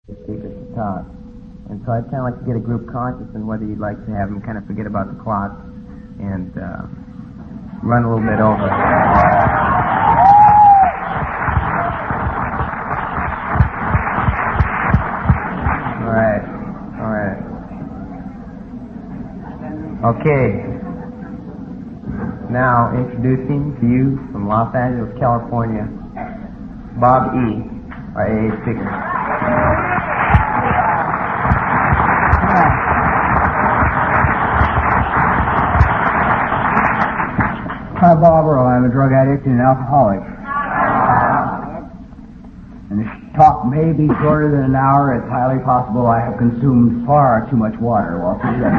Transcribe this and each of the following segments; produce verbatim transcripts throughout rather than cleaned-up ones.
speakers to talk. And so I'd kind of like to get a group conscious in whether you'd like to have them kind of forget about the clock and uh, run a little bit over. All right. All right. Okay. Now introducing to you from Los Angeles, California, Bob E., our A A speaker. Hi, Bob Earl. I'm a drug addict and an alcoholic. And this talk may be shorter than an hour. It's highly possible I have consumed far too much water while through that.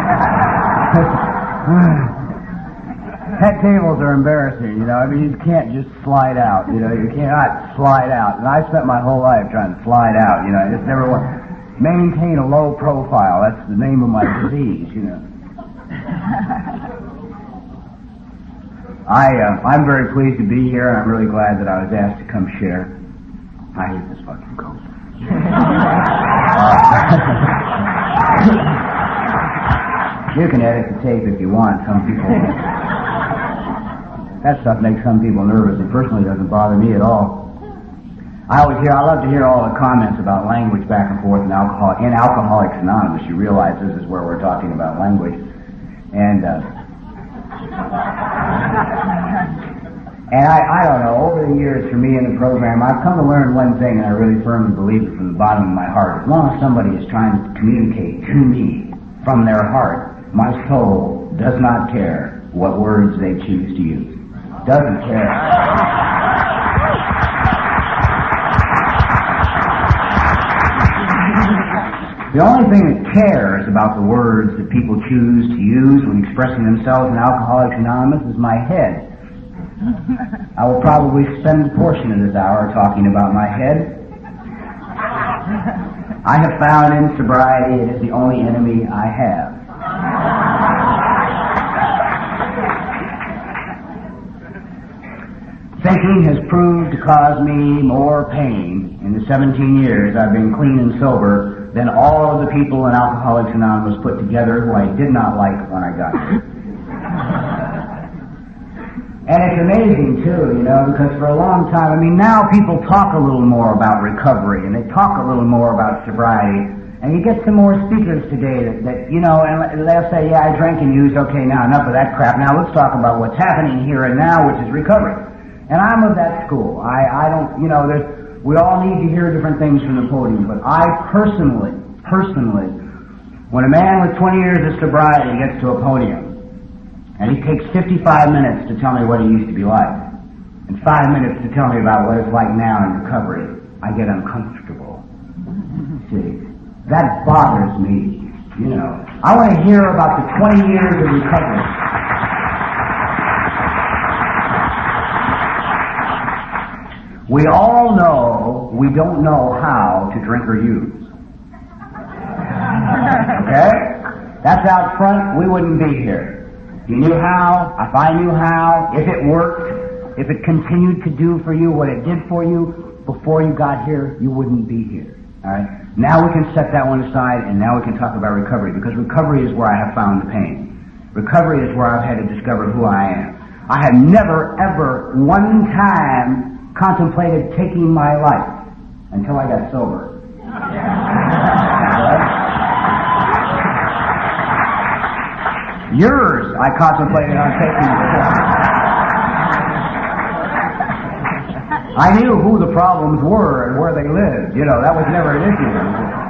Pet tables are embarrassing, you know. I mean, you can't just slide out, you know. You cannot slide out. And I spent my whole life trying to slide out, you know. I just never want to maintain a low profile. That's the name of my disease, you know. I, uh, I'm very pleased to be here, and I'm really glad that I was asked to come share. I hate this fucking coat. You can edit the tape if you want. Some people... That stuff makes some people nervous. It personally doesn't bother me at all. I always hear, I love to hear all the comments about language back and forth in, alcohol, in Alcoholics Anonymous. You realize this is where we're talking about language. And, uh... And I, I don't know, over the years for me in the program, I've come to learn one thing, and I really firmly believe it from the bottom of my heart. As long as somebody is trying to communicate to me from their heart, my soul does not care what words they choose to use. Doesn't care. The only thing that cares about the words that people choose to use when expressing themselves in Alcoholics Anonymous is my head. I will probably spend a portion of this hour talking about my head. I have found in sobriety it is the only enemy I have. Thinking has proved to cause me more pain in the seventeen years I've been clean and sober than all of the people in Alcoholics Anonymous put together who I did not like when I got here. And it's amazing, too, you know, because for a long time, I mean, now people talk a little more about recovery, and they talk a little more about sobriety, and you get some more speakers today that, that you know, and they'll say, yeah, I drank and used, okay, now enough of that crap, now let's talk about what's happening here and now, which is recovery. And I'm of that school. I, I don't, you know, there's, we all need to hear different things from the podium, but I personally, personally, when a man with twenty years of sobriety gets to a podium, and he takes fifty-five minutes to tell me what he used to be like, and five minutes to tell me about what it's like now in recovery, I get uncomfortable. See, that bothers me, you know. I want to hear about the twenty years of recovery. We all know we don't know how to drink or use. Okay? That's out front, we wouldn't be here. If you knew how, if I knew how, if it worked, if it continued to do for you what it did for you before you got here, you wouldn't be here. Alright? Now we can set that one aside, and now we can talk about recovery, because recovery is where I have found the pain. Recovery is where I've had to discover who I am. I have never, ever, one time contemplated taking my life until I got sober. Right? Yours, I contemplated on taking before. I knew who the problems were and where they lived. You know, that was never an issue.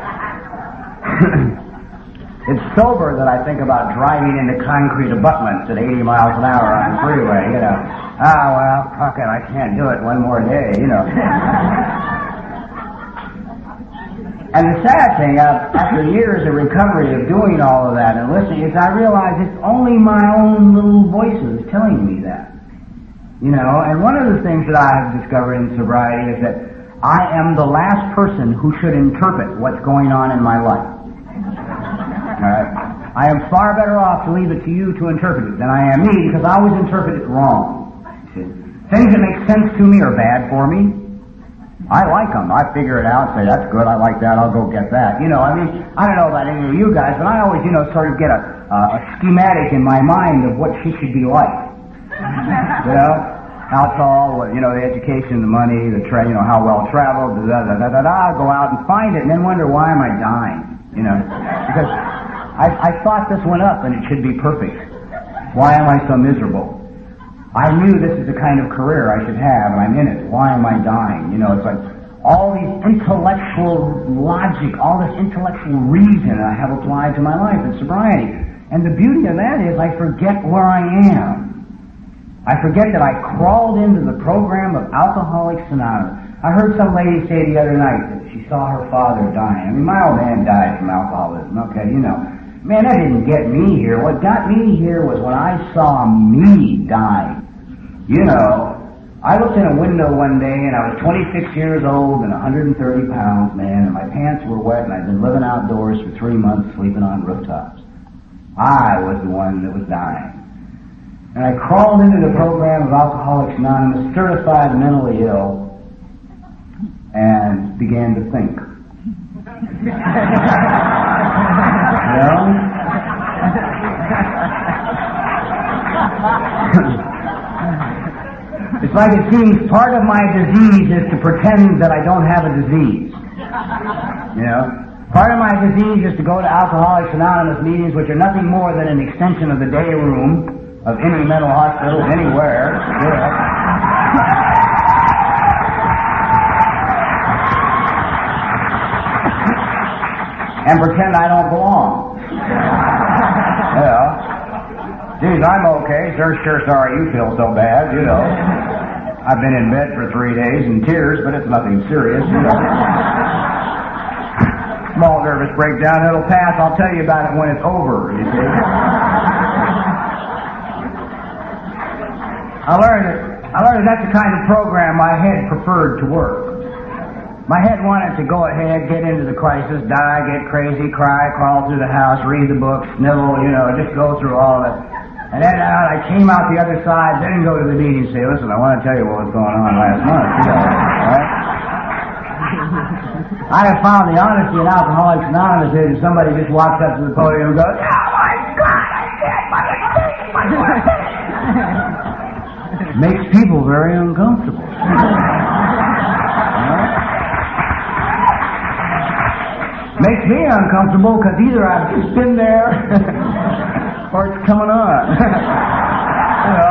It's sober that I think about driving into concrete abutments at eighty miles an hour on the freeway, you know. Ah, well, fuck it, I can't do it one more day, you know. And the sad thing, uh, after years of recovery of doing all of that and listening, is I realize it's only my own little voices telling me that. You know, and one of the things that I have discovered in sobriety is that I am the last person who should interpret what's going on in my life. Alright? I am far better off to leave it to you to interpret it than I am me, because I always interpret it wrong. See? Things that make sense to me are bad for me. I like them. I figure it out, say, that's good, I like that, I'll go get that. You know, I mean, I don't know about any of you guys, but I always, you know, sort of get a, uh, a schematic in my mind of what she should be like. You know? How tall, you know, the education, the money, the tra- you know, how well traveled, da da da da da. Go out and find it, and then wonder why am I dying? You know, because I, I thought this went up and it should be perfect. Why am I so miserable? I knew this is the kind of career I should have, and I'm in it. Why am I dying? You know, it's like all these intellectual logic, all this intellectual reason I have applied to my life in sobriety. And the beauty of that is I forget where I am. I forget that I crawled into the program of Alcoholics Anonymous. I heard some lady say the other night that she saw her father dying. I mean, my old man died from alcoholism, okay, you know. Man, that didn't get me here. What got me here was when I saw me die. You know, I looked in a window one day and I was twenty-six years old and one hundred thirty pounds, man, and my pants were wet and I'd been living outdoors for three months sleeping on rooftops. I was the one that was dying. And I crawled into the program of Alcoholics Anonymous, certified mentally ill, and began to think. You know? It's like it seems part of my disease is to pretend that I don't have a disease. You know? Part of my disease is to go to Alcoholics Anonymous meetings, which are nothing more than an extension of the day room of any mental hospital anywhere. Yeah. And pretend I don't belong. Yeah. Geez, I'm okay. Sure, sure sorry you feel so bad, you know. I've been in bed for three days in tears, but it's nothing serious, you know. Small nervous breakdown, it'll pass. I'll tell you about it when it's over, you see. I learned that, I learned that that's the kind of program my head preferred to work. My head wanted to go ahead, get into the crisis, die, get crazy, cry, crawl through the house, read the book, snivel, you know, just go through all of it. And then uh, I came out the other side, didn't go to the meeting and say, listen, I want to tell you what was going on last month. You know, right? I have found the honesty in Alcoholics Anonymous is somebody just walks up to the podium and goes, oh my God, I did my mistake, my mistake. Makes people very uncomfortable. Right? Makes me uncomfortable because either I've just been there or it's coming on. You know.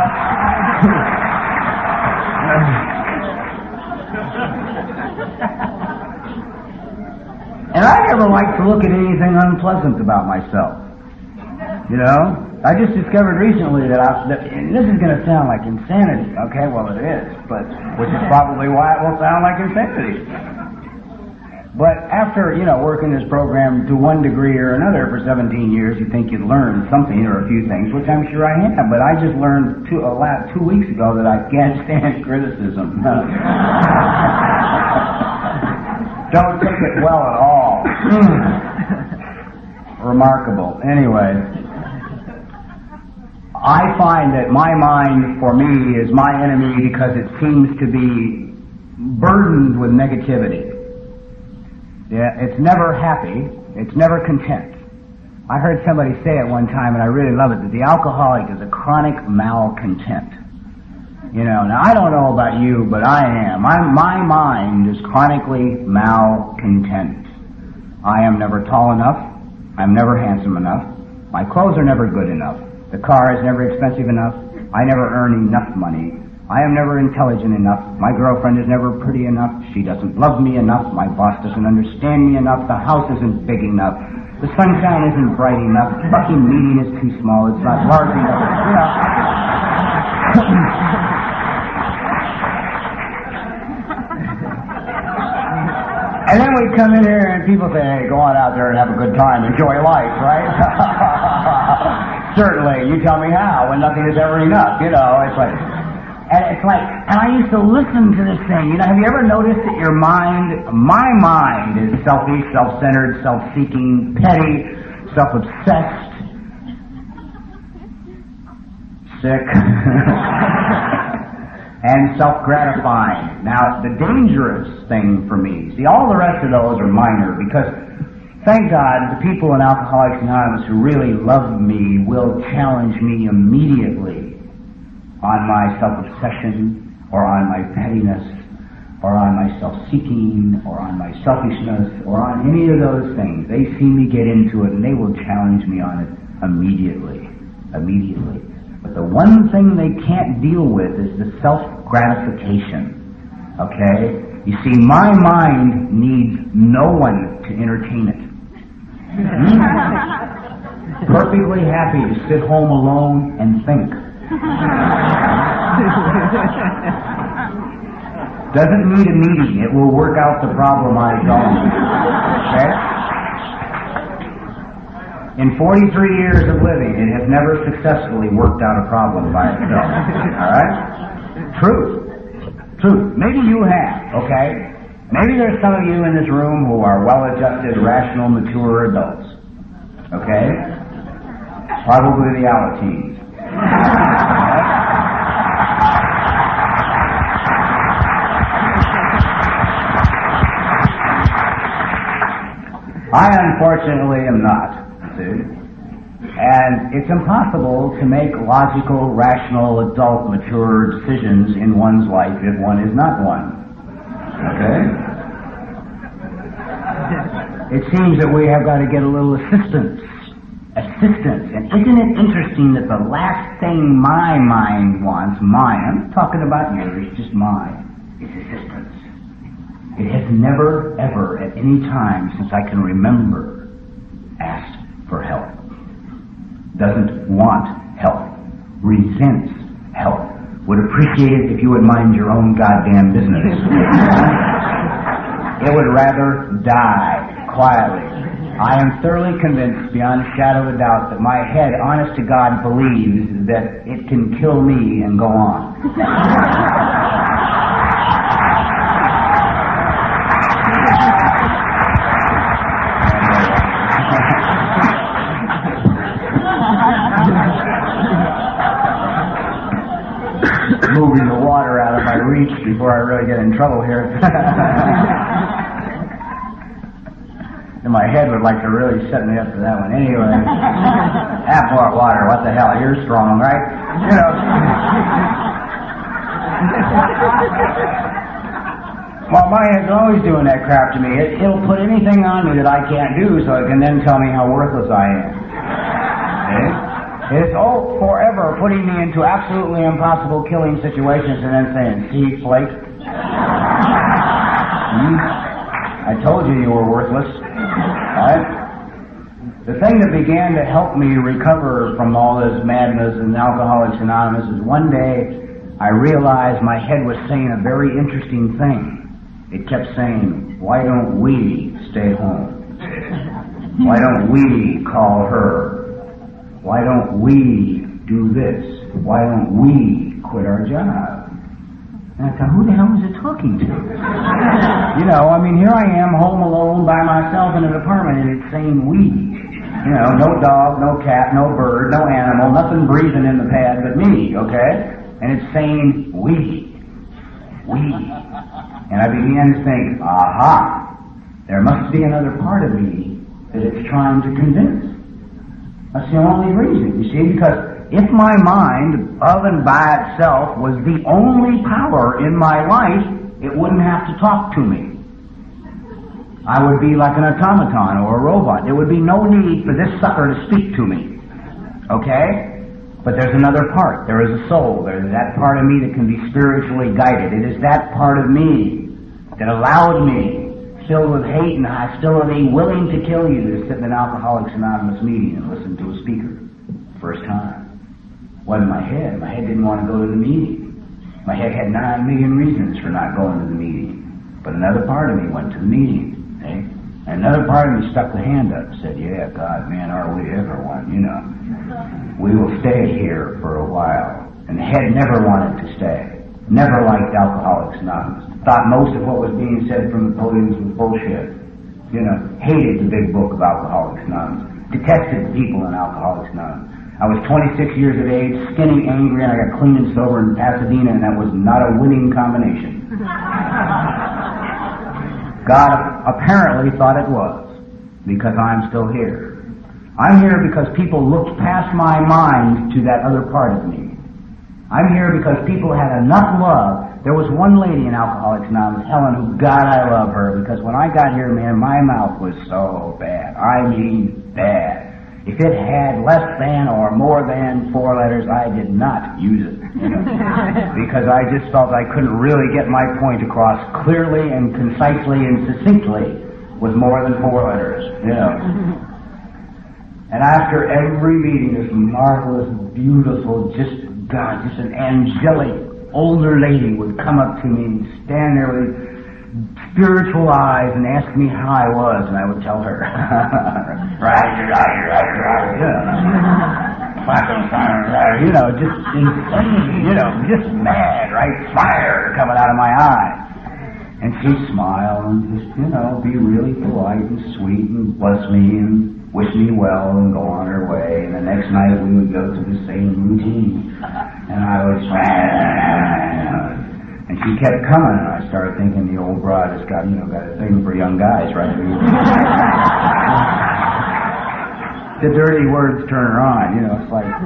And I never like to look at anything unpleasant about myself. You know? I just discovered recently that I, that, and this is going to sound like insanity. Okay, well it is, but which is probably why it will sound like insanity. But after, you know, working this program to one degree or another for seventeen years, you think you'd learn something or a few things, which I'm sure I have. But I just learned two, a lot, two weeks ago that I can't stand criticism. Don't take it well at all. Remarkable. Anyway, I find that my mind, for me, is my enemy because it seems to be burdened with negativity. Yeah, it's never happy. It's never content. I heard somebody say at one time, and I really love it, that the alcoholic is a chronic malcontent. You know, now I don't know about you, but I am. I, my mind is chronically malcontent. I am never tall enough. I'm never handsome enough. My clothes are never good enough. The car is never expensive enough. I never earn enough money. I am never intelligent enough. My girlfriend is never pretty enough. She doesn't love me enough. My boss doesn't understand me enough. The house isn't big enough. The sunshine isn't bright enough. The fucking meeting is too small. It's not large enough. You know. And then we come in here and people say, hey, go on out there and have a good time. Enjoy life, right? Certainly. You tell me how when nothing is ever enough. You know, it's like... And it's like, and I used to listen to this thing. You know, have you ever noticed that your mind, my mind is selfish, self-centered, self-seeking, petty, self-obsessed, sick. and self-gratifying. Now, the dangerous thing for me, see, all the rest of those are minor, because thank God the people in Alcoholics Anonymous who really love me will challenge me immediately on my self-obsession, or on my pettiness, or on my self-seeking, or on my selfishness, or on any of those things. They see me get into it, and they will challenge me on it immediately. Immediately. But the one thing they can't deal with is the self-gratification. Okay? You see, my mind needs no one to entertain it. Perfectly happy to sit home alone and think. Doesn't need a meeting. It will work out the problem on its own. Okay? In forty-three years of living, it has never successfully worked out a problem by itself. Alright? Truth. Truth. Maybe you have, okay? Maybe there's some of you in this room who are well-adjusted, rational, mature adults. Okay? Probably the Alateens. I unfortunately am not, see? And it's impossible to make logical, rational, adult, mature decisions in one's life if one is not one. Okay? It seems that we have got to get a little assistance. Assistance. And isn't it interesting that the last thing my mind wants, mine, I'm not talking about yours, just mine, is assistance. It has never, ever, at any time since I can remember, asked for help. Doesn't want help. Resents help. Would appreciate it if you would mind your own goddamn business. It would rather die quietly. I am thoroughly convinced, beyond a shadow of a doubt, that my head, honest to God, believes that it can kill me and go on. Moving the water out of my reach before I really get in trouble here. And my head would like to really set me up for that one. Anyway, half more water, what the hell, you're strong, right? You know. Well, my head's always doing that crap to me. It, it'll put anything on me that I can't do so it can then tell me how worthless I am. Okay? It's all forever putting me into absolutely impossible killing situations and then saying, see, Flake, hmm? I told you you were worthless. Right? The thing that began to help me recover from all this madness in Alcoholics Anonymous is one day I realized my head was saying a very interesting thing. It kept saying, why don't we stay home? Why don't we call her? Why don't we do this? Why don't we quit our job? And I thought, who the hell is it talking to? You know, I mean, here I am home alone by myself in an apartment and it's saying we. You know, no dog, no cat, no bird, no animal, nothing breathing in the pad but me, okay? And it's saying we. We. And I began to think, aha, there must be another part of me that it's trying to convince. That's the only reason, you see, because if my mind, of and by itself, was the only power in my life, it wouldn't have to talk to me. I would be like an automaton or a robot. There would be no need for this sucker to speak to me. Okay? But there's another part. There is a soul. There's that part of me that can be spiritually guided. It is that part of me that allowed me, filled with hate and hostility, willing to kill you, to sit in an Alcoholics Anonymous meeting and listen to a speaker. First time. Wasn't my head. My head didn't want to go to the meeting. My head had nine million reasons for not going to the meeting. But another part of me went to the meeting. Eh? And another part of me stuck the hand up and said, yeah, God, man, are we ever one, you know. We will stay here for a while. And the head never wanted to stay. Never liked Alcoholics Anonymous. Thought most of what was being said from the podiums was bullshit. You know, hated the big book of Alcoholics Anonymous. Detested the people in Alcoholics Anonymous. I was twenty-six years of age, skinny, angry, and I got clean and sober in Pasadena, and that was not a winning combination. God apparently thought it was, because I'm still here. I'm here because people looked past my mind to that other part of me. I'm here because people had enough love. There was one lady in Alcoholics Anonymous, Helen, who, God, I love her, because when I got here, man, my mouth was so bad. I mean, bad. If it had less than or more than four letters, I did not use it. You know, because I just felt I couldn't really get my point across clearly and concisely and succinctly with more than four letters. You know. And after every meeting, this marvelous, beautiful, just God, just an angelic older lady would come up to me and stand there with spiritual eyes and ask me how I was, and I would tell her, right, right, right, right, you know, just insane, you know, just mad, right, fire coming out of my eyes. And she'd smile and just, you know, be really polite and sweet and bless me and wish me well and go on her way. And the next night we would go through the same routine. And I would and she kept coming, and I started thinking the old broad has got, you know, got a thing for young guys, right? The dirty words turn her on, you know, it's like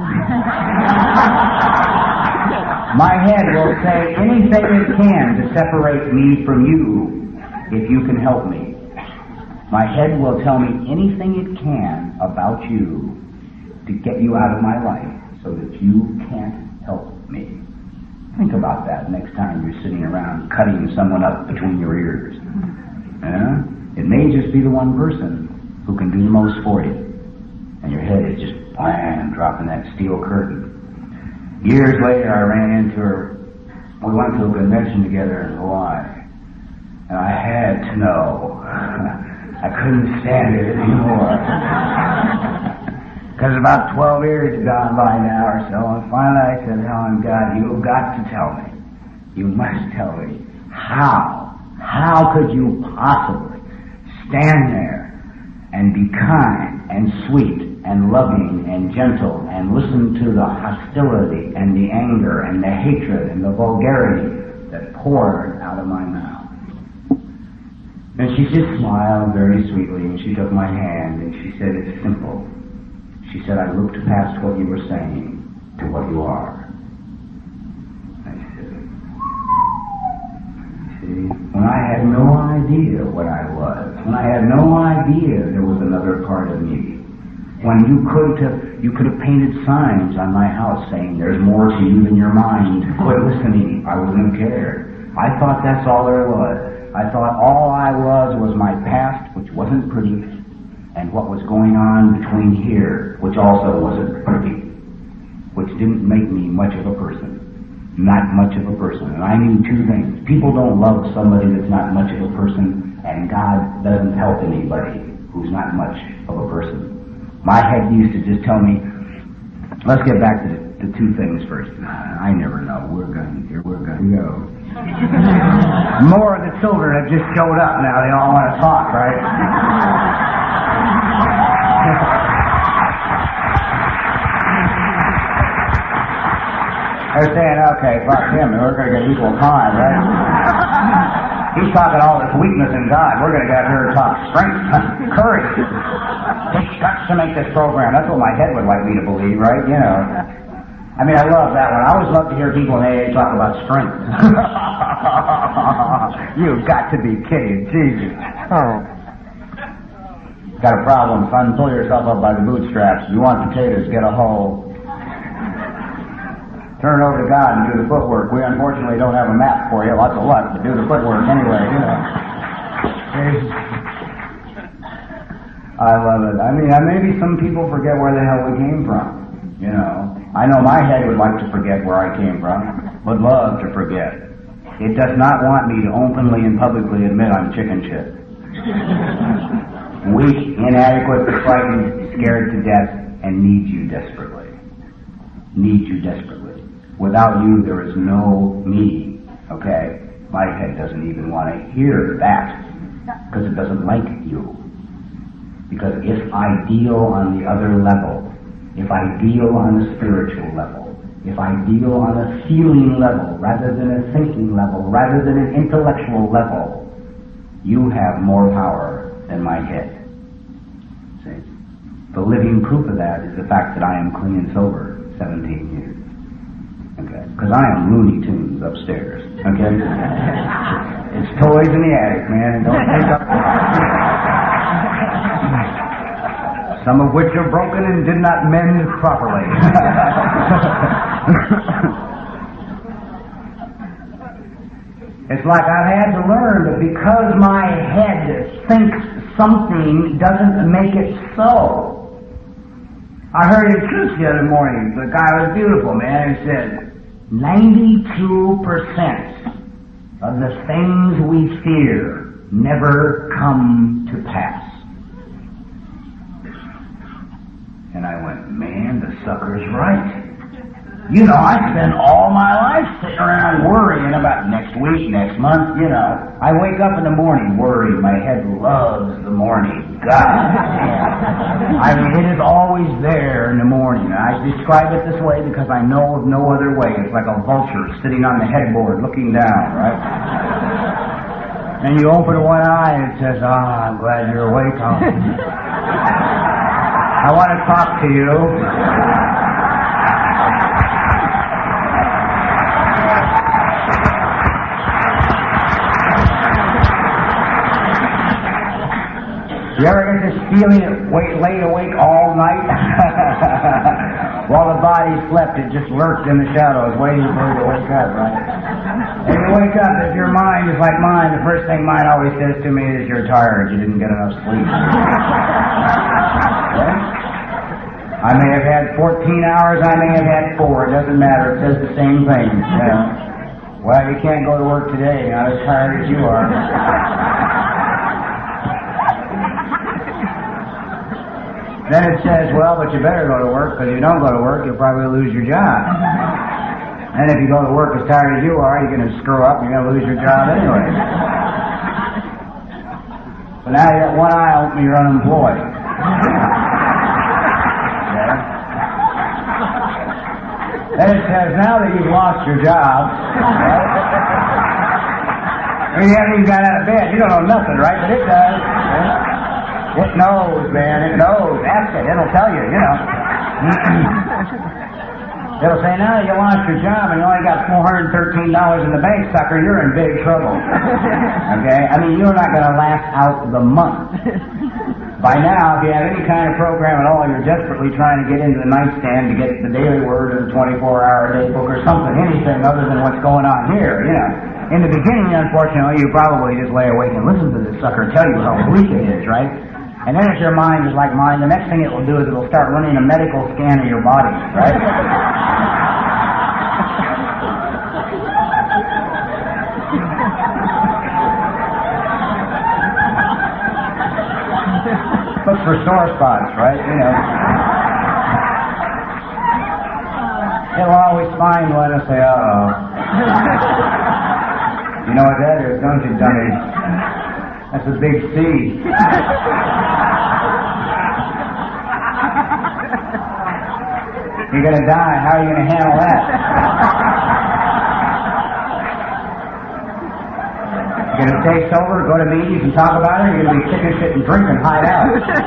my head will say anything it can to separate me from you if you can help me. My head will tell me anything it can about you to get you out of my life so that you can't help me. Think about that next time you're sitting around cutting someone up between your ears. Uh, it may just be the one person who can do the most for you. And your head is just blam, dropping that steel curtain. Years later, I ran into her. We went to a convention together in Hawaii. And I had to know. I couldn't stand it anymore. Because about twelve years had gone by now or so, and finally I said, Helen, God, you've got to tell me. You must tell me. How? How could you possibly stand there and be kind and sweet and loving and gentle and listen to the hostility and the anger and the hatred and the vulgarity that poured out of my mouth? And she just smiled very sweetly, and she took my hand, and she said, it's simple. She said, I looked past what you were saying to what you are. I said, see, when I had no idea what I was, when I had no idea there was another part of me, when you could have, you could have painted signs on my house saying, there's more to you than your mind, quit listening, I wouldn't have cared. I thought that's all there was. I thought all I was was my past, which wasn't pretty, and what was going on between here, which also wasn't pretty, which didn't make me much of a person. Not much of a person. And I knew two things. People don't love somebody that's not much of a person, and God doesn't help anybody who's not much of a person. My head used to just tell me, let's get back to the two things first. I never know. We're going here. We're going to go. More of the children have just showed up now. They all want to talk, right? They're saying, okay, fuck him, we're going to get equal time, right? He's talking all this weakness in God. We're going to get her to talk strength, courage. Take guts to make this program. That's what my head would like me to believe, right? You know. I mean, I love that one. I always love to hear people in A A talk about strength. You've got to be kidding. Jesus. Oh. Got a problem, son. Pull yourself up by the bootstraps. You want potatoes, get a hoe. Turn it over to God and do the footwork. We unfortunately don't have a map for you. Lots of luck, but do the footwork anyway, you know. I love it. I mean, maybe some people forget where the hell we came from, you know. I know my head would like to forget where I came from, would love to forget. It does not want me to openly and publicly admit I'm chicken shit. Weak, inadequate, frightened, scared to death, and need you desperately. Need you desperately. Without you, there is no me. Okay? My head doesn't even want to hear that, because it doesn't like you. Because if I deal on the other level, if I deal on a spiritual level, if I deal on a feeling level rather than a thinking level, rather than an intellectual level, you have more power than my head. See? The living proof of that is the fact that I am clean and sober seventeen years. Okay? Because I am Looney Tunes upstairs. Okay? It's toys in the attic, man, and don't think up. Some of which are broken and did not mend properly. It's like I've had to learn that because my head thinks something doesn't make it so. I heard in church the other morning, the guy was beautiful, man, he said, ninety-two percent of the things we fear never come to pass. And I went, man, the sucker's right. You know, I spend all my life sitting around worrying about next week, next month, you know. I wake up in the morning worried. My head loves the morning. God damn. I mean, it is always there in the morning. And I describe it this way because I know of no other way. It's like a vulture sitting on the headboard looking down, right? And you open one eye and it says, ah, oh, I'm glad you're awake, huh? I want to talk to you. You ever get this feeling of wait, laid awake all night? While the body slept, it just lurked in the shadows, waiting for you to wake up, right? And you wake up, if your mind is like mine, the first thing mine always says to me is, you're tired, you didn't get enough sleep. Okay? I may have had fourteen hours, I may have had four, it doesn't matter, it says the same thing. You know? Well, you can't go to work today, not as tired as you are. Then it says, well, but you better go to work, because if you don't go to work, you'll probably lose your job. And if you go to work as tired as you are, you're going to screw up and you're going to lose your job anyway. So now you got one eye open, you're unemployed. Okay? Then it says, now that you've lost your job, right? You haven't even got out of bed, you don't know nothing, right? But it does. Okay? It knows, man, it knows. Ask it, it'll tell you, you know. It'll say, now you lost your job and you only got four hundred thirteen dollars in the bank, sucker, you're in big trouble. Okay? I mean, you're not going to last out the month. By now, if you have any kind of program at all, you're desperately trying to get into the nightstand to get the Daily Word or the twenty-four hour day book or something, anything other than what's going on here, you know. In the beginning, unfortunately, you probably just lay awake and listen to this sucker tell you how bleak it is, right? And then if your mind is like mine, the next thing it will do is it will start running a medical scan of your body, right? Look for sore spots, right? You know. It'll always find one and say, uh-oh. You know what that is, don't you, dummy? That's a big C. You're going to die. How are you going to handle that? You're going to stay sober, go to meetings and talk about it, or you're going to be kicking shit and drinking, hide out.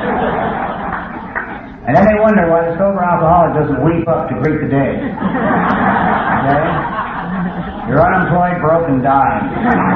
And then they wonder why the sober alcoholic doesn't leap up to greet the day. Okay? You're unemployed, broke, and dying.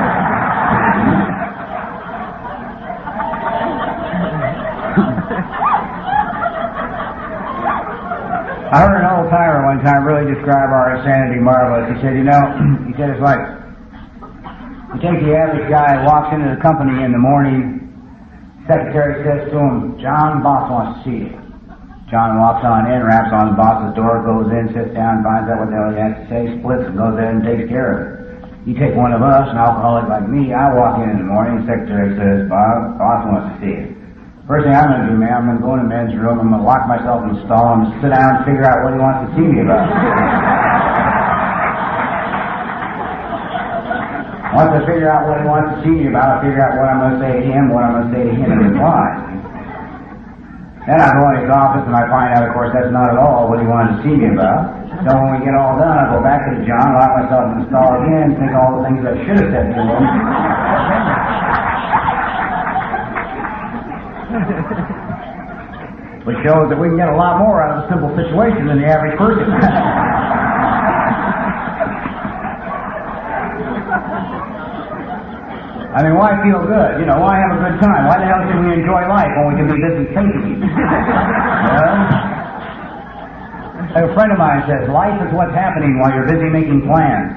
I heard an old timer one time really describe our insanity marvelous. He said, you know, he said it's like, you take the average guy who walks into the company in the morning, secretary says to him, John, boss wants to see you. John walks on in, raps on the boss's door, goes in, sits down, finds out what the hell he has to say, splits and goes in and takes care of it. You take one of us, an alcoholic like me, I walk in in the morning, secretary says, Bob, boss wants to see you. First thing I'm going to do, man, I'm going to go in the men's room, I'm going to lock myself in the stall, and sit down and figure out what he wants to see me about. Once I figure out what he wants to see me about, I'll figure out what I'm going to say to him, what I'm going to say to him in reply. Then I go in his office and I find out, of course, that's not at all what he wanted to see me about. So when we get all done, I go back to the John, lock myself in the stall again, think all the things I should have said to him. Which shows that we can get a lot more out of a simple situation than the average person. I mean, why feel good? You know, why have a good time? Why the hell should we enjoy life when we can be busy thinking? Yeah? A friend of mine says, life is what's happening while you're busy making plans.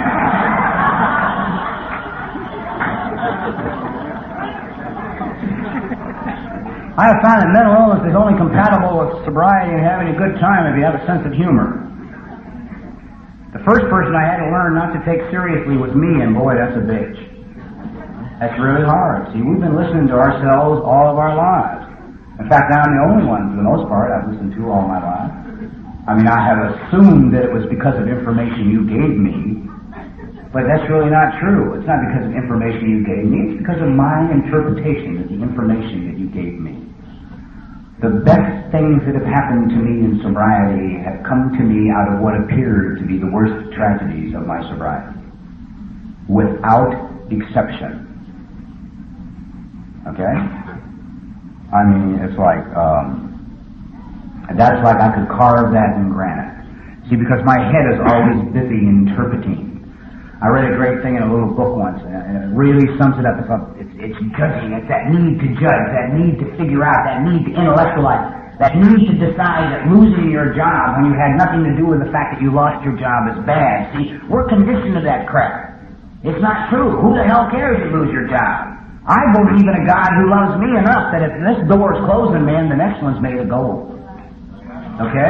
I have found that mental illness is only compatible with sobriety and having a good time if you have a sense of humor. The first person I had to learn not to take seriously was me, and boy, that's a bitch. That's really hard. See, we've been listening to ourselves all of our lives. In fact, I'm the only one, for the most part, I've listened to all my life. I mean, I have assumed that it was because of information you gave me, but that's really not true. It's not because of information you gave me. It's because of my interpretation of the information that you gave me. The best things that have happened to me in sobriety have come to me out of what appeared to be the worst tragedies of my sobriety, without exception. Okay? I mean, it's like, um, that's like I could carve that in granite. See, because my head is always busy interpreting. I read a great thing in a little book once, and it really sums it up. It's, it's judging. It's that need to judge, that need to figure out, that need to intellectualize, that need to decide that losing your job when you had nothing to do with the fact that you lost your job is bad. See, we're conditioned to that crap. It's not true. Who the hell cares if you lose your job? I believe in a God who loves me enough that if this door is closing, man, the next one's made of gold. Okay?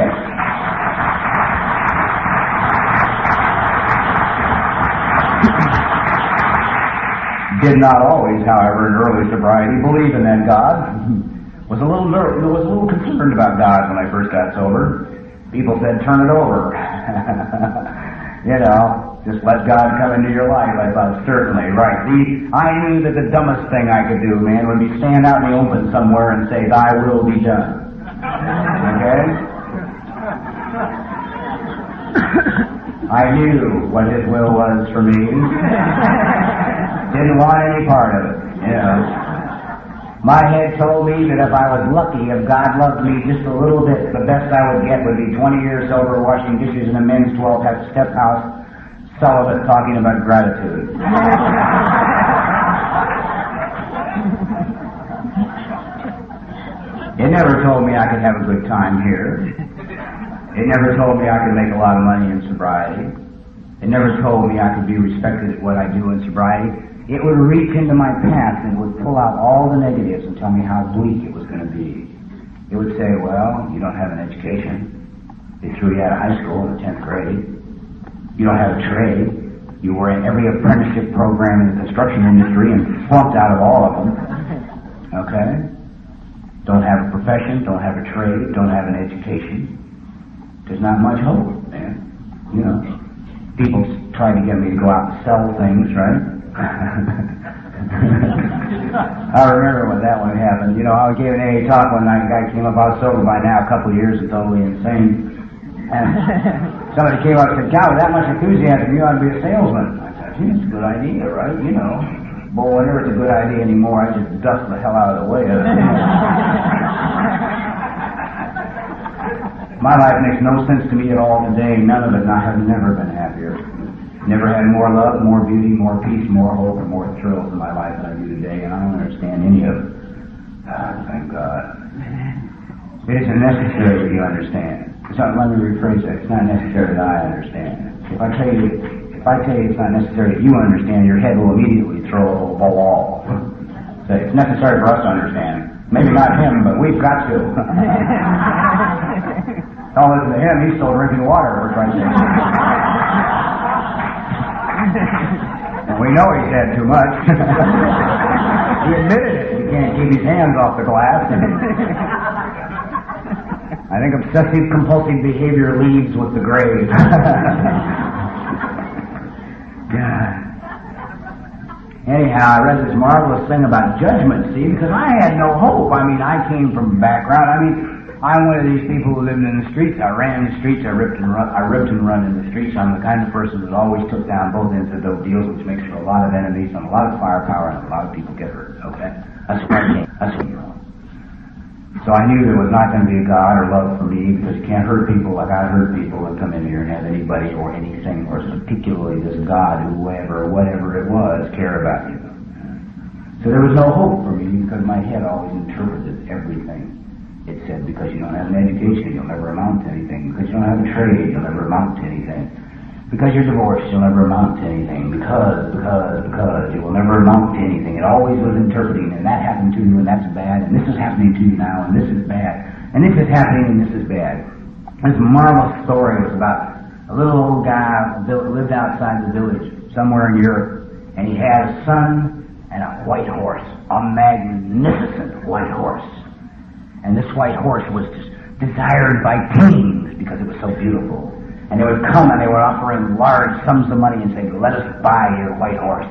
Did not always, however, in early sobriety, believe in that God. Was a little ner- was a little concerned about God when I first got sober. People said, "Turn it over." You know, just let God come into your life. I thought, certainly, right. See, I knew that the dumbest thing I could do, man, would be stand out in the open somewhere and say, "Thy will be done." Okay? I knew what His will was for me. Didn't want any part of it, you know. My head told me that if I was lucky, if God loved me just a little bit, the best I would get would be twenty years sober, washing dishes in a men's twelve-step house, celibate, talking about gratitude. It never told me I could have a good time here. It never told me I could make a lot of money in sobriety. It never told me I could be respected at what I do in sobriety. It would reach into my past and would pull out all the negatives and tell me how bleak it was going to be. It would say, well, you don't have an education. They threw you out of high school in the tenth grade. You don't have a trade. You were in every apprenticeship program in the construction industry and flunked out of all of them. Okay? Don't have a profession, don't have a trade, don't have an education. There's not much hope, man. You know, people try to get me to go out and sell things, right? I remember when that one happened. You know, I gave an A A talk one night. A guy came up. I was sober by now a couple of years and totally insane. And somebody came up and said, "God, with that much enthusiasm, you ought to be a salesman." I said, "Gee, it's a good idea, right? You know." But whenever it's a good idea anymore, I just dust the hell out of the way of it. My life makes no sense to me at all today. None of it, and I have never been happier. Never had more love, more beauty, more peace, more hope, and more thrills in my life than I do today, and I don't understand any of it. Ah, thank God. It isn't necessary that you understand. It's not, let me rephrase that. It's not necessary that I understand. If I tell you, if I tell you it's not necessary that you understand, your head will immediately throw a wall. So it's necessary for us to understand. Maybe not him, but we've got to. Don't listen to him. He's still drinking water, for Christ's sake. And we know he's had too much. He admitted it. He can't keep his hands off the glass. I think obsessive compulsive behavior leaves with the grave. God. Anyhow, I read this marvelous thing about judgment, see, because I had no hope. I mean, I came from a background. I mean, I'm one of these people who lived in the streets. I ran the streets. I ripped and run. I ripped and run in the streets. I'm the kind of person that always took down both ends of those deals, which makes for a lot of enemies and a lot of firepower, and a lot of people get hurt. Okay, that's what I came. That's what you're on. So I knew there was not going to be a God or love for me, because you can't hurt people like I hurt people and come in here and have anybody or anything, or particularly this God, whoever, whatever it was, care about you. So there was no hope for me, because my head always interpreted everything. It said, because you don't have an education, you'll never amount to anything. Because you don't have a trade, you'll never amount to anything. Because you're divorced, you'll never amount to anything. Because, because, because, you will never amount to anything. It always was interpreting, and that happened to you, and that's bad, and this is happening to you now, and this is bad, and this is happening, and this is bad. This marvelous story was about a little old guy who lived outside the village, somewhere in Europe, and he had a son and a white horse, a magnificent white horse. And this white horse was desired by kings because it was so beautiful. And they would come and they were offering large sums of money and say, let us buy your white horse.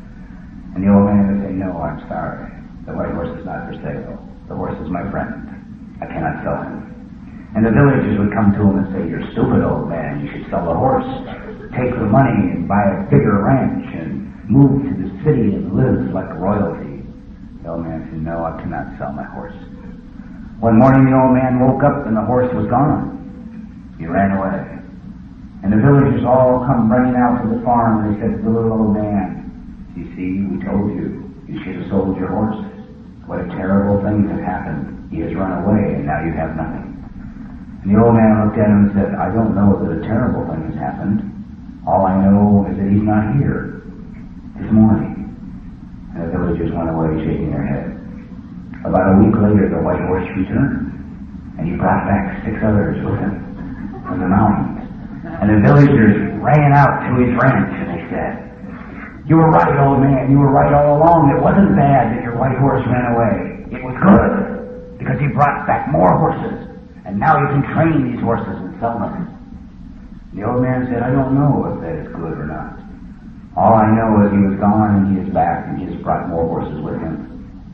And the old man would say, no, I'm sorry. The white horse is not for sale. The horse is my friend. I cannot sell him. And the villagers would come to him and say, you're stupid, old man. You should sell the horse. Take the money and buy a bigger ranch and move to the city and live like royalty. The old man said, no, I cannot sell my horse. One morning the old man woke up and the horse was gone. He ran away. And the villagers all come running out to the farm and they said to the little old man, you see, we told you, you should have sold your horse. What a terrible thing has happened. He has run away and now you have nothing. And the old man looked at him and said, I don't know that a terrible thing has happened. All I know is that he's not here this morning. And the villagers went away shaking their heads. About a week later, the white horse returned, and he brought back six others with him from the mountains. And the villagers ran out to his ranch, and they said, you were right, old man, you were right all along. It wasn't bad that your white horse ran away. It was good, because he brought back more horses, and now you can train these horses and sell them. And the old man said, I don't know if that is good or not. All I know is he was gone, and he is back, and he has brought more horses with him.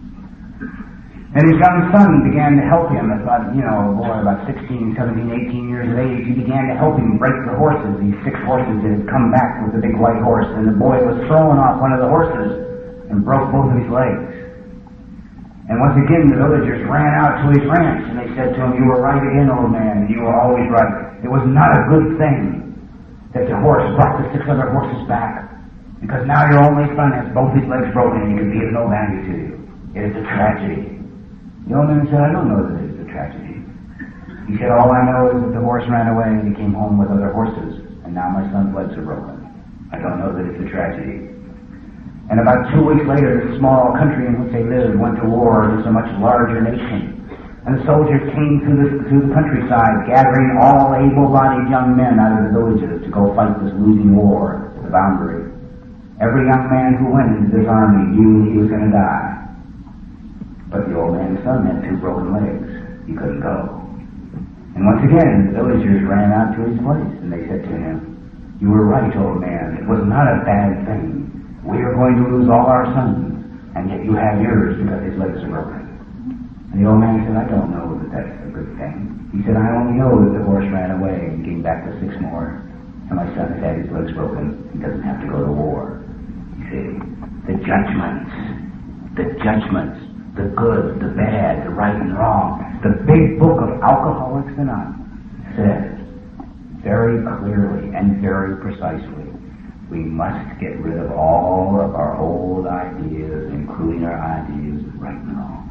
And his young son began to help him. About, you know, a boy about sixteen, seventeen, eighteen years of age. He began to help him break the horses, these six horses that had come back with the big white horse. And the boy was throwing off one of the horses and broke both of his legs. And once again, the villagers ran out to his ranch and they said to him, you were right again, old man. You were always right. It was not a good thing that the horse brought the six other horses back, because now your only son has both his legs broken and he can be of no value to you. It is a tragedy. The old man said, I don't know that it's a tragedy. He said, all I know is that the horse ran away and he came home with other horses, and now my son's legs are broken. I don't know that it's a tragedy. And about two weeks later, the small country in which they lived went to war against a much larger nation. And the soldiers came through the, through the countryside, gathering all able-bodied young men out of the villages to go fight this losing war at the boundary. Every young man who went into this army knew he was going to die. But the old man's son had two broken legs. He couldn't go. And once again, the villagers ran out to his place, and they said to him, you were right, old man. It was not a bad thing. We are going to lose all our sons, and yet you have yours because his legs are broken. And the old man said, I don't know that that's a good thing. He said, I only know that the horse ran away and came back with six more, and my son has had his legs broken. He doesn't have to go to war. You see, the judgments, the judgments, the good, the bad, the right and wrong. The big book of Alcoholics Anonymous says very clearly and very precisely, we must get rid of all of our old ideas, including our ideas of right and wrong.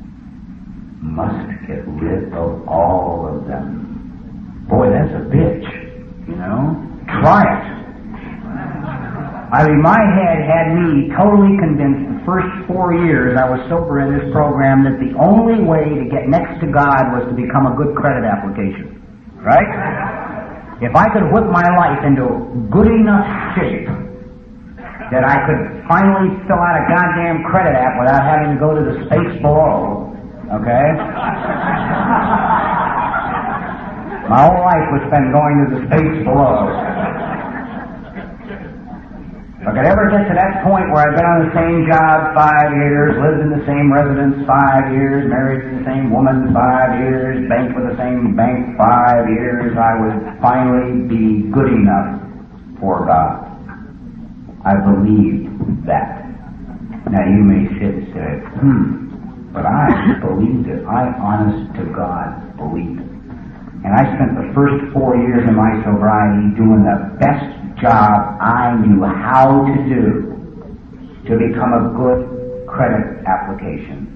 Must get rid of all of them. Boy, that's a bitch, you know? Try it. I mean, my head had me totally convinced the first four years I was sober in this program that the only way to get next to God was to become a good credit application. Right? If I could whip my life into good enough shape that I could finally fill out a goddamn credit app without having to go to the space below, okay? My whole life was spent going to the space below. If I could ever get to that point where I've been on the same job five years, lived in the same residence five years, married to the same woman five years, banked with the same bank five years, I would finally be good enough for God. I believed that. Now you may sit and say, hmm, but I believed it. I, honest to God, believed it. And I spent the first four years of my sobriety doing the best job I knew how to do to become a good credit application.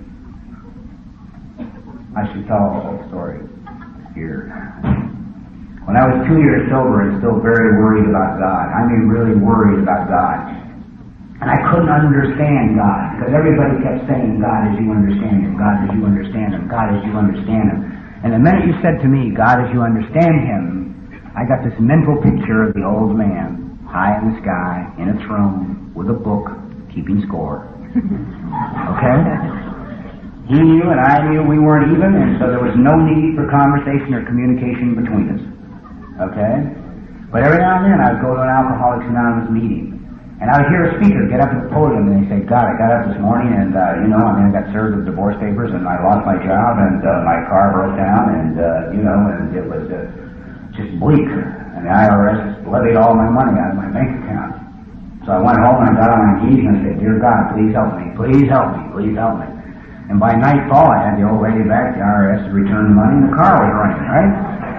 I should tell a whole story here. When I was two years sober and still very worried about God, I mean really worried about God, and I couldn't understand God, because everybody kept saying, God as you understand Him, God as you understand Him, God as you understand Him. And the minute you said to me, God as you understand Him, I got this mental picture of the old man, high in the sky, in a throne, with a book, keeping score. Okay? He knew and I knew we weren't even, and so there was no need for conversation or communication between us. Okay? But every now and then I would go to an Alcoholics Anonymous meeting, and I would hear a speaker get up at the podium and they say, God, I got up this morning and, uh, you know, I mean, I got served with divorce papers and I lost my job and uh, my car broke down and, uh, you know, and it was uh, just bleak. And the I R S levied all my money out of my bank account. So I went home and I got on my knees and I said, Dear God, please help me, please help me, please help me. And by nightfall I had the old lady back, the I R S to return the money and the car was running, right?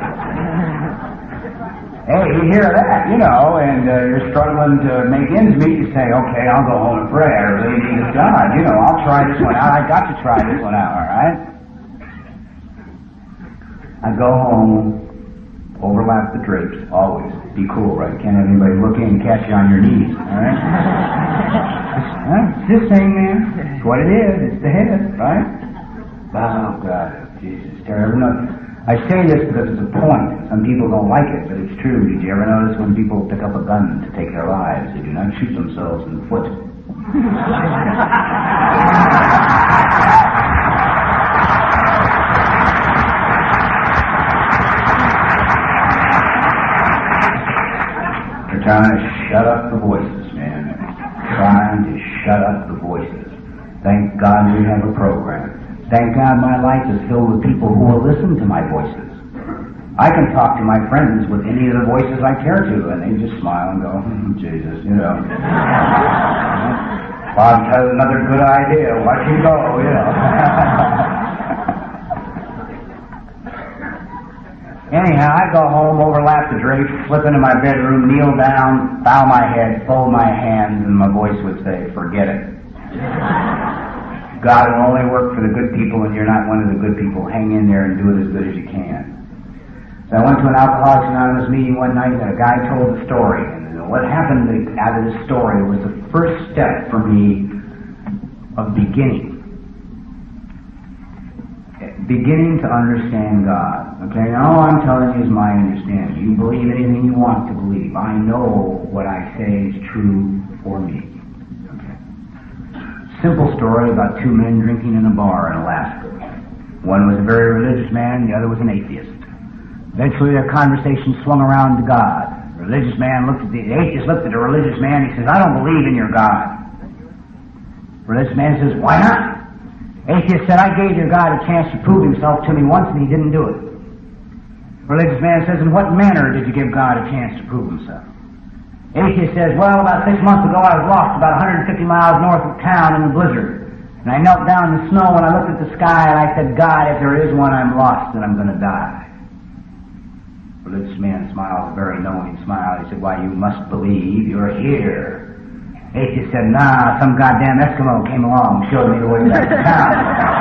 Hey, you hear that, you know, and uh, you're struggling to make ends meet. You say, okay, I'll go home and pray. I really need a God. You know, I'll try this one out. I got to try this one out, all right? I go home, overlap the drapes, always. Be cool, right? Can't have anybody look in and catch you on your knees, all right? It's this thing, man. It's what it is. It's the head, right? Oh, God. Jesus. Terrible. I say this because it's a point. Some people don't like it, but it's true. Did you ever notice when people pick up a gun to take their lives, they do not shoot themselves in the foot? They're trying to shut up the voices, man. They're trying to shut up the voices. Thank God we have a program. Thank God my life is filled with people who will listen to my voices. I can talk to my friends with any of the voices I care to, and they just smile and go, hmm, Jesus, you know. Bob has another good idea. Watch him go, you know. Anyhow, I go home, overlap the drapes, slip into my bedroom, kneel down, bow my head, fold my hands, and my voice would say, forget it. God will only work for the good people, and you're not one of the good people. Hang in there and do it as good as you can. So I went to an Alcoholics Anonymous meeting one night, and a guy told a story. And what happened out of this story was the first step for me of beginning. Beginning to understand God. Okay, now all I'm telling you is my understanding. You believe anything you want to believe. I know what I say is true for me. Simple story about two men drinking in a bar in Alaska. One was a very religious man, the other was an atheist. Eventually their conversation swung around to God. The religious man looked at the, the atheist looked at the religious man, he says, I don't believe in your God. The religious man says, why not? Atheist said, I gave your God a chance to prove himself to me once and he didn't do it. The religious man says, in what manner did you give God a chance to prove himself? Atheist says, well, about six months ago I was lost about one hundred fifty miles north of town in a blizzard. And I knelt down in the snow and I looked at the sky and I said, God, if there is one, I'm lost and I'm going to die. The religious man smiles a very knowing smile. He said, why, you must believe you're here. Atheist said, nah, some goddamn Eskimo came along and showed me the way back to town.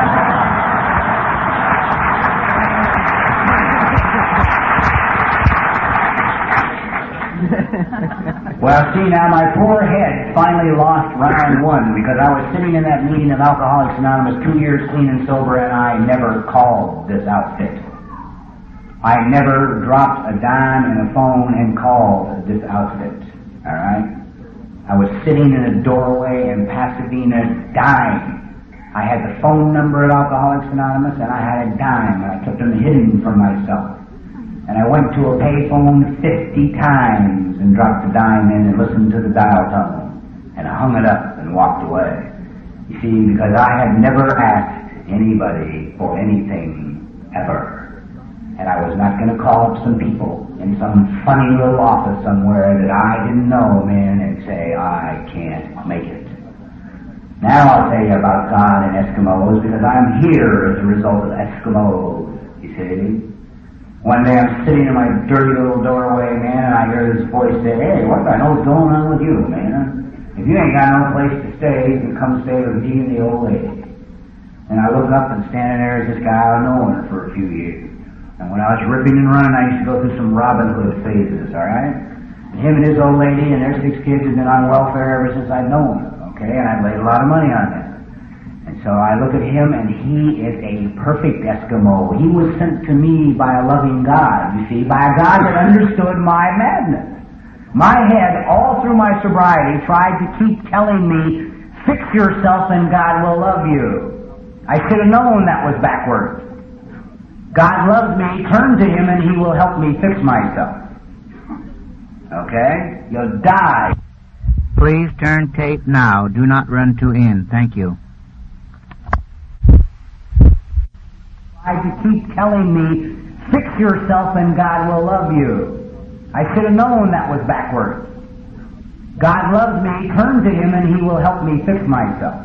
Well, see, now my poor head finally lost round one because I was sitting in that meeting of Alcoholics Anonymous two years clean and sober, and I never called this outfit. I never dropped a dime in a phone and called this outfit. All right? I was sitting in a doorway in Pasadena dying. I had the phone number at Alcoholics Anonymous, and I had a dime, and I kept them hidden from myself. And I went to a payphone fifty times and dropped the dime in and listened to the dial tone. and I hung it up and walked away. You see, because I had never asked anybody for anything ever. And I was not going to call up some people in some funny little office somewhere that I didn't know, man, and say, I can't make it. Now I'll tell you about God and Eskimos, because I'm here as a result of Eskimos, you see. One day I'm sitting in my dirty little doorway, man, and I hear this voice say, hey, what the hell's going on with you, man? If you ain't got no place to stay, you can come stay with me and the old lady. And I look up and standing there is this guy I've known her for a few years. And when I was ripping and running, I used to go through some Robin Hood phases, all right? And him and his old lady and their six kids have been on welfare ever since I'd known them, okay? And I'd laid a lot of money on them. And so I look at him, and he is a perfect Eskimo. He was sent to me by a loving God, you see, by a God that understood my madness. My head, all through my sobriety, tried to keep telling me, fix yourself and God will love you. I should have known that was backwards. God loves me, turn to Him and He will help me fix myself. Okay? You'll die. Please turn tape now. Do not run to end. Thank you. Tried to keep telling me, fix yourself and God will love you. I should have known that was backwards. God loves me, turn to Him and He will help me fix myself.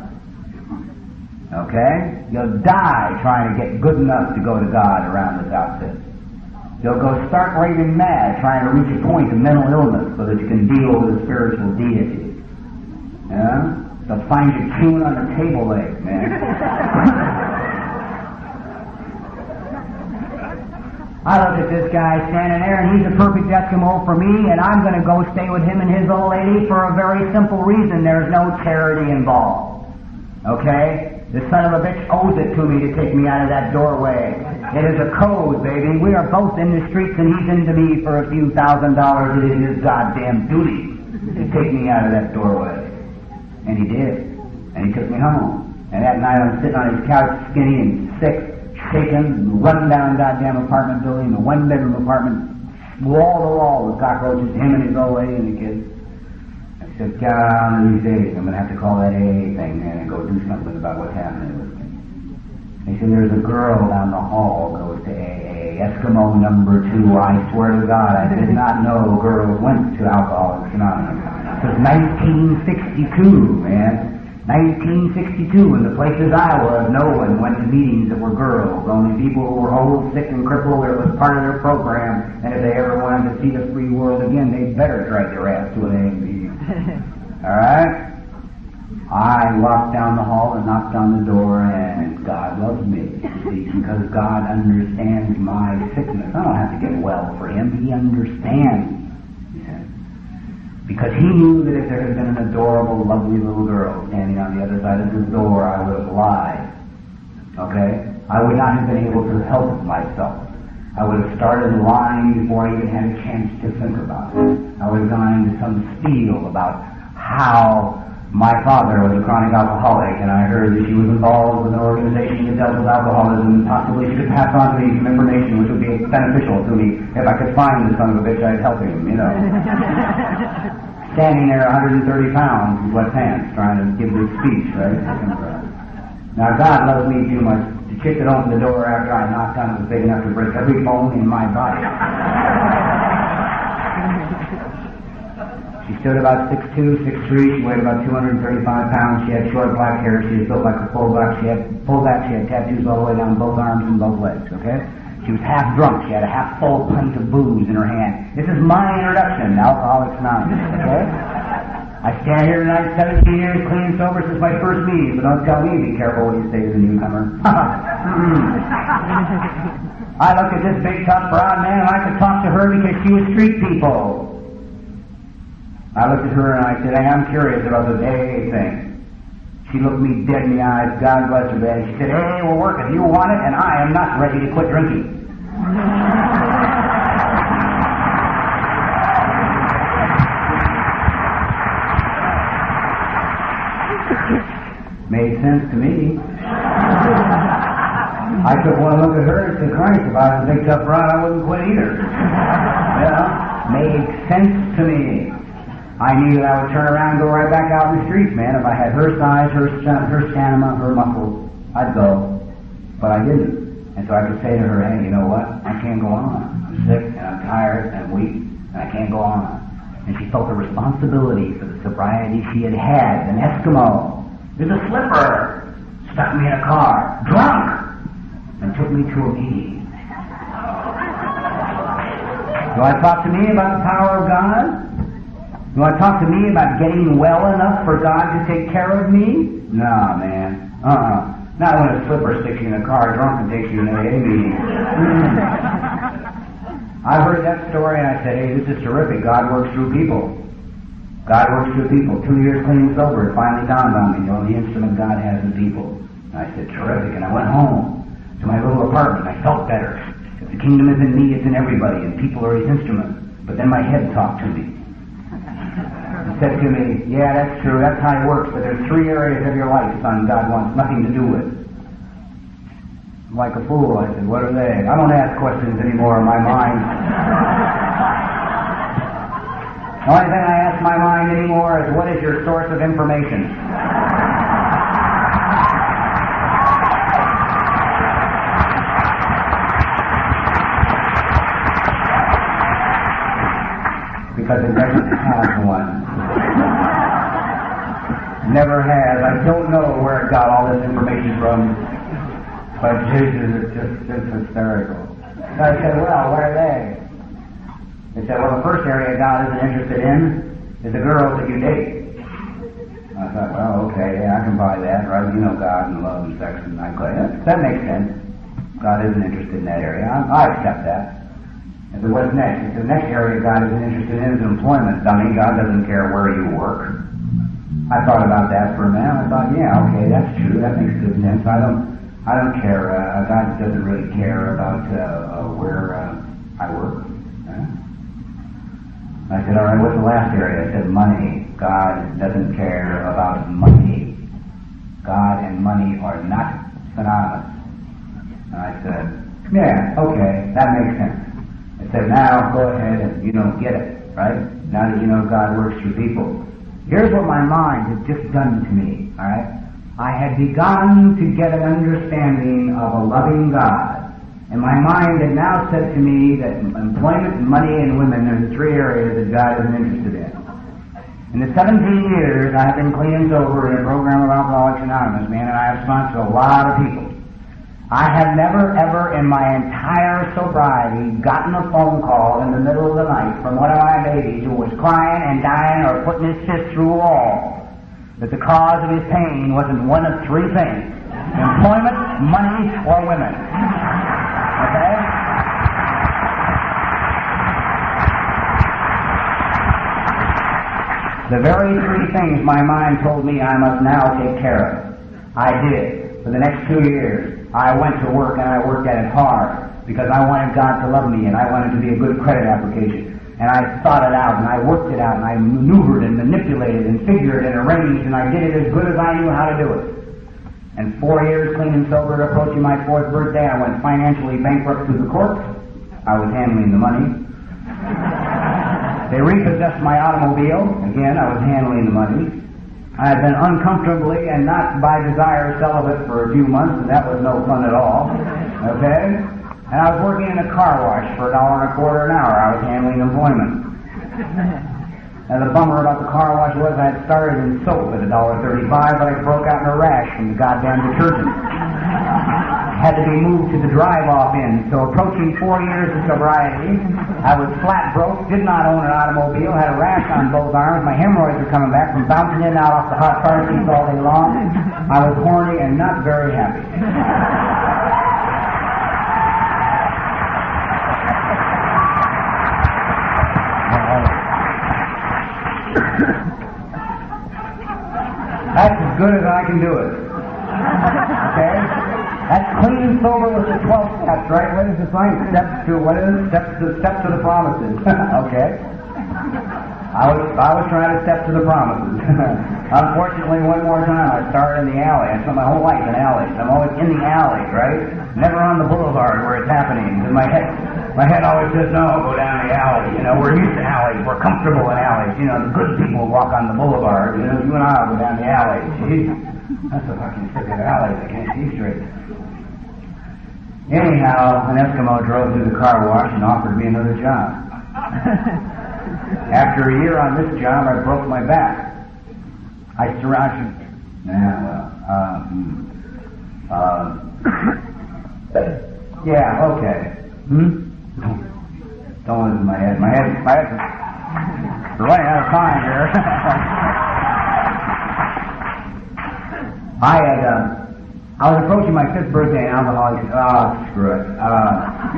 Okay? You'll die trying to get good enough to go to God around this outfit. You'll go stark raving mad trying to reach a point of mental illness so that you can deal with a spiritual deity. Yeah? They'll find you chewing on the table leg, man. I look at this guy standing there, and he's a perfect Eskimo for me, and I'm going to go stay with him and his old lady for a very simple reason. There's no charity involved. Okay? The son of a bitch owes it to me to take me out of that doorway. It is a code, baby. We are both in the streets, and he's into me for a few thousand dollars. It is his goddamn duty to take me out of that doorway. And he did. And he took me home. And that night I'm sitting on his couch, skinny and sick, shaken, run down goddamn apartment building, a one bedroom apartment, wall to wall with cockroaches, him and his old lady and the kids. I said, God, one of these days I'm going to have to call that A A thing, man, and go do something about what's happening with me. He said, there's a girl down the hall goes to A A, Eskimo number two. I swear to God, I did not know girls went to Alcoholics Anonymous. It was nineteen sixty-two, man. nineteen sixty-two, in the places I was, no one went to meetings that were girls. Only people who were old, sick, and crippled. It was part of their program. And if they ever wanted to see the free world again, they'd better drag their ass to an A A meeting. All right? I walked down the hall and knocked on the door, and God loves me. See, because God understands my sickness. I don't have to get well for Him. He understands. Because He knew that if there had been an adorable, lovely little girl standing on the other side of the door, I would have lied. Okay? I would not have been able to help myself. I would have started lying before I even had a chance to think about it. I would have gone into some spiel about how my father was a chronic alcoholic, and I heard that she was involved with an organization that dealt with alcoholism, and possibly she could pass on to me some information which would be beneficial to me. If I could find the son of a bitch, I'd help him, you know. Standing there one hundred thirty pounds with wet pants, trying to give this speech, right? Now, God loves me too much. The chick that opened the door after I knocked on it was big enough to break every bone in my body. She stood about six two, six three. She weighed about two hundred thirty-five pounds. She had short black hair. She was built like a fullback. She had fullback. She had tattoos all the way down both arms and both legs. Okay. She was half drunk. She had a half full pint of booze in her hand. This is my introduction to Alcoholics Anonymous. Okay. I stand here tonight, seventeen years clean and sober since my first meeting. But don't tell me. Be careful what you say to the newcomer. I looked at this big tough broad man, and I could talk to her because she was street people. I looked at her and I said, hey, I'm curious about this A A thing. She looked me dead in the eyes, God bless her, man. She said, A A will work if you want it, and I am not ready to quit drinking. Made sense to me. I took one look at her and said, Christ, if I was a big tough broad, I wouldn't quit either. Yeah, made sense to me. I knew that I would turn around and go right back out in the streets, man. If I had her size, her her stamina, her muscles, I'd go. But I didn't. And so I could say to her, hey, you know what? I can't go on. I'm sick, and I'm tired, and I'm weak, and I can't go on. And she felt a responsibility for the sobriety she had had. An Eskimo. There's a slipper. Stuck me in a car. Drunk. And took me to a meeting. Do I talk to me about the power of God? Do I talk to me about getting well enough for God to take care of me? Nah, man. Uh-uh. Not when a slipper sticks you in a car drunk and takes you to an A A meeting. I heard that story and I said, hey, this is terrific. God works through people. God works through people. Two years clean and sober, it finally dawned on me, the only instrument God has in people. And I said, terrific. And I went home to my little apartment. I felt better. If the kingdom is in me, it's in everybody, and people are his instruments. But then my head talked to me. It said to me, yeah, that's true, that's how it works, but there's three areas of your life, son, God wants nothing to do with. Like a fool, I said, what are they? I don't ask questions anymore in my mind. The only thing I ask my mind anymore is, what is your source of information? Because it doesn't have one. Never has. I don't know where it got all this information from. But Jesus, it's just it's hysterical. So I said, well, where are they? They said, well, the first area God isn't interested in is the girls that you date. I thought, well, okay, yeah, I can buy that, right? You know God and love and sex, and I go, yeah, that makes sense. God isn't interested in that area. I, I accept that. And so what's next? He said, the next area God isn't interested in is employment, dummy. God doesn't care where you work. I thought about that for a minute. I thought, yeah, okay, that's true. That makes good sense. I don't, I don't care. Uh, God doesn't really care about uh, uh, where uh, I work. Uh, I said, all right, what's the last area? I said, money. God doesn't care about money. God and money are not synonymous. And I said, yeah, okay, that makes sense. I said, now go ahead and you don't get it, right? Now that you know God works through people. Here's what my mind had just done to me, all right? I had begun to get an understanding of a loving God. And my mind had now said to me that employment, money, and women are the three areas that God isn't interested in. In the seventeen years I have been clean and sober in a program of Alcoholics Anonymous, man, and I have sponsored a lot of people. I have never, ever in my entire sobriety gotten a phone call in the middle of the night from one of my babies who was crying and dying or putting his fist through a wall that the cause of his pain wasn't one of three things: employment, money, or women. Okay? The very three things my mind told me I must now take care of. I did. For the next two years, I went to work and I worked at it hard because I wanted God to love me and I wanted to be a good credit application. And I thought it out and I worked it out and I maneuvered and manipulated and figured and arranged and I did it as good as I knew how to do it. And four years clean and sober, approaching my fourth birthday, I went financially bankrupt through the courts. I was handling the money. They repossessed my automobile. Again, I was handling the money. I had been uncomfortably and not by desire celibate for a few months, and that was no fun at all. Okay? And I was working in a car wash for a dollar and a quarter an hour. I was handling employment. And the bummer about the car wash was I had started in soap at a dollar thirty-five, but I broke out in a rash from the goddamn detergent. Had to be moved to the drive-off in. So approaching four years of sobriety, I was flat broke, did not own an automobile, had a rash on both arms, my hemorrhoids were coming back from bouncing in and out off the hot car seats all day long. I was horny and not very happy. That's as good as I can do it. Okay? That's clean and sober with the twelve steps, right? What is the sign? Steps to, what is it? Steps to, steps to the promises. Okay? I was, I was trying to step to the promises. Unfortunately, one more time, I started in the alley. I spent my whole life in alleys. I'm always in the alley, right? Never on the boulevard where it's happening. In my head, My head always says, no, go down the alley. You know, we're used to alleys. We're comfortable in alleys. You know, the good people walk on the boulevard. You know, you and I will go down the alley. Gee, that's a fucking crooked alley. I can't see straight. Anyhow, an Eskimo drove through the car wash and offered me another job. After a year on this job, I broke my back. I surrounded... Nah, well, uh, hmm. uh, yeah, okay. Hmm? Don't, don't listen to my head. My head, my head, we're running out of time here. I had, uh, I was approaching my fifth birthday in alcoholics. Oh, screw it. Uh,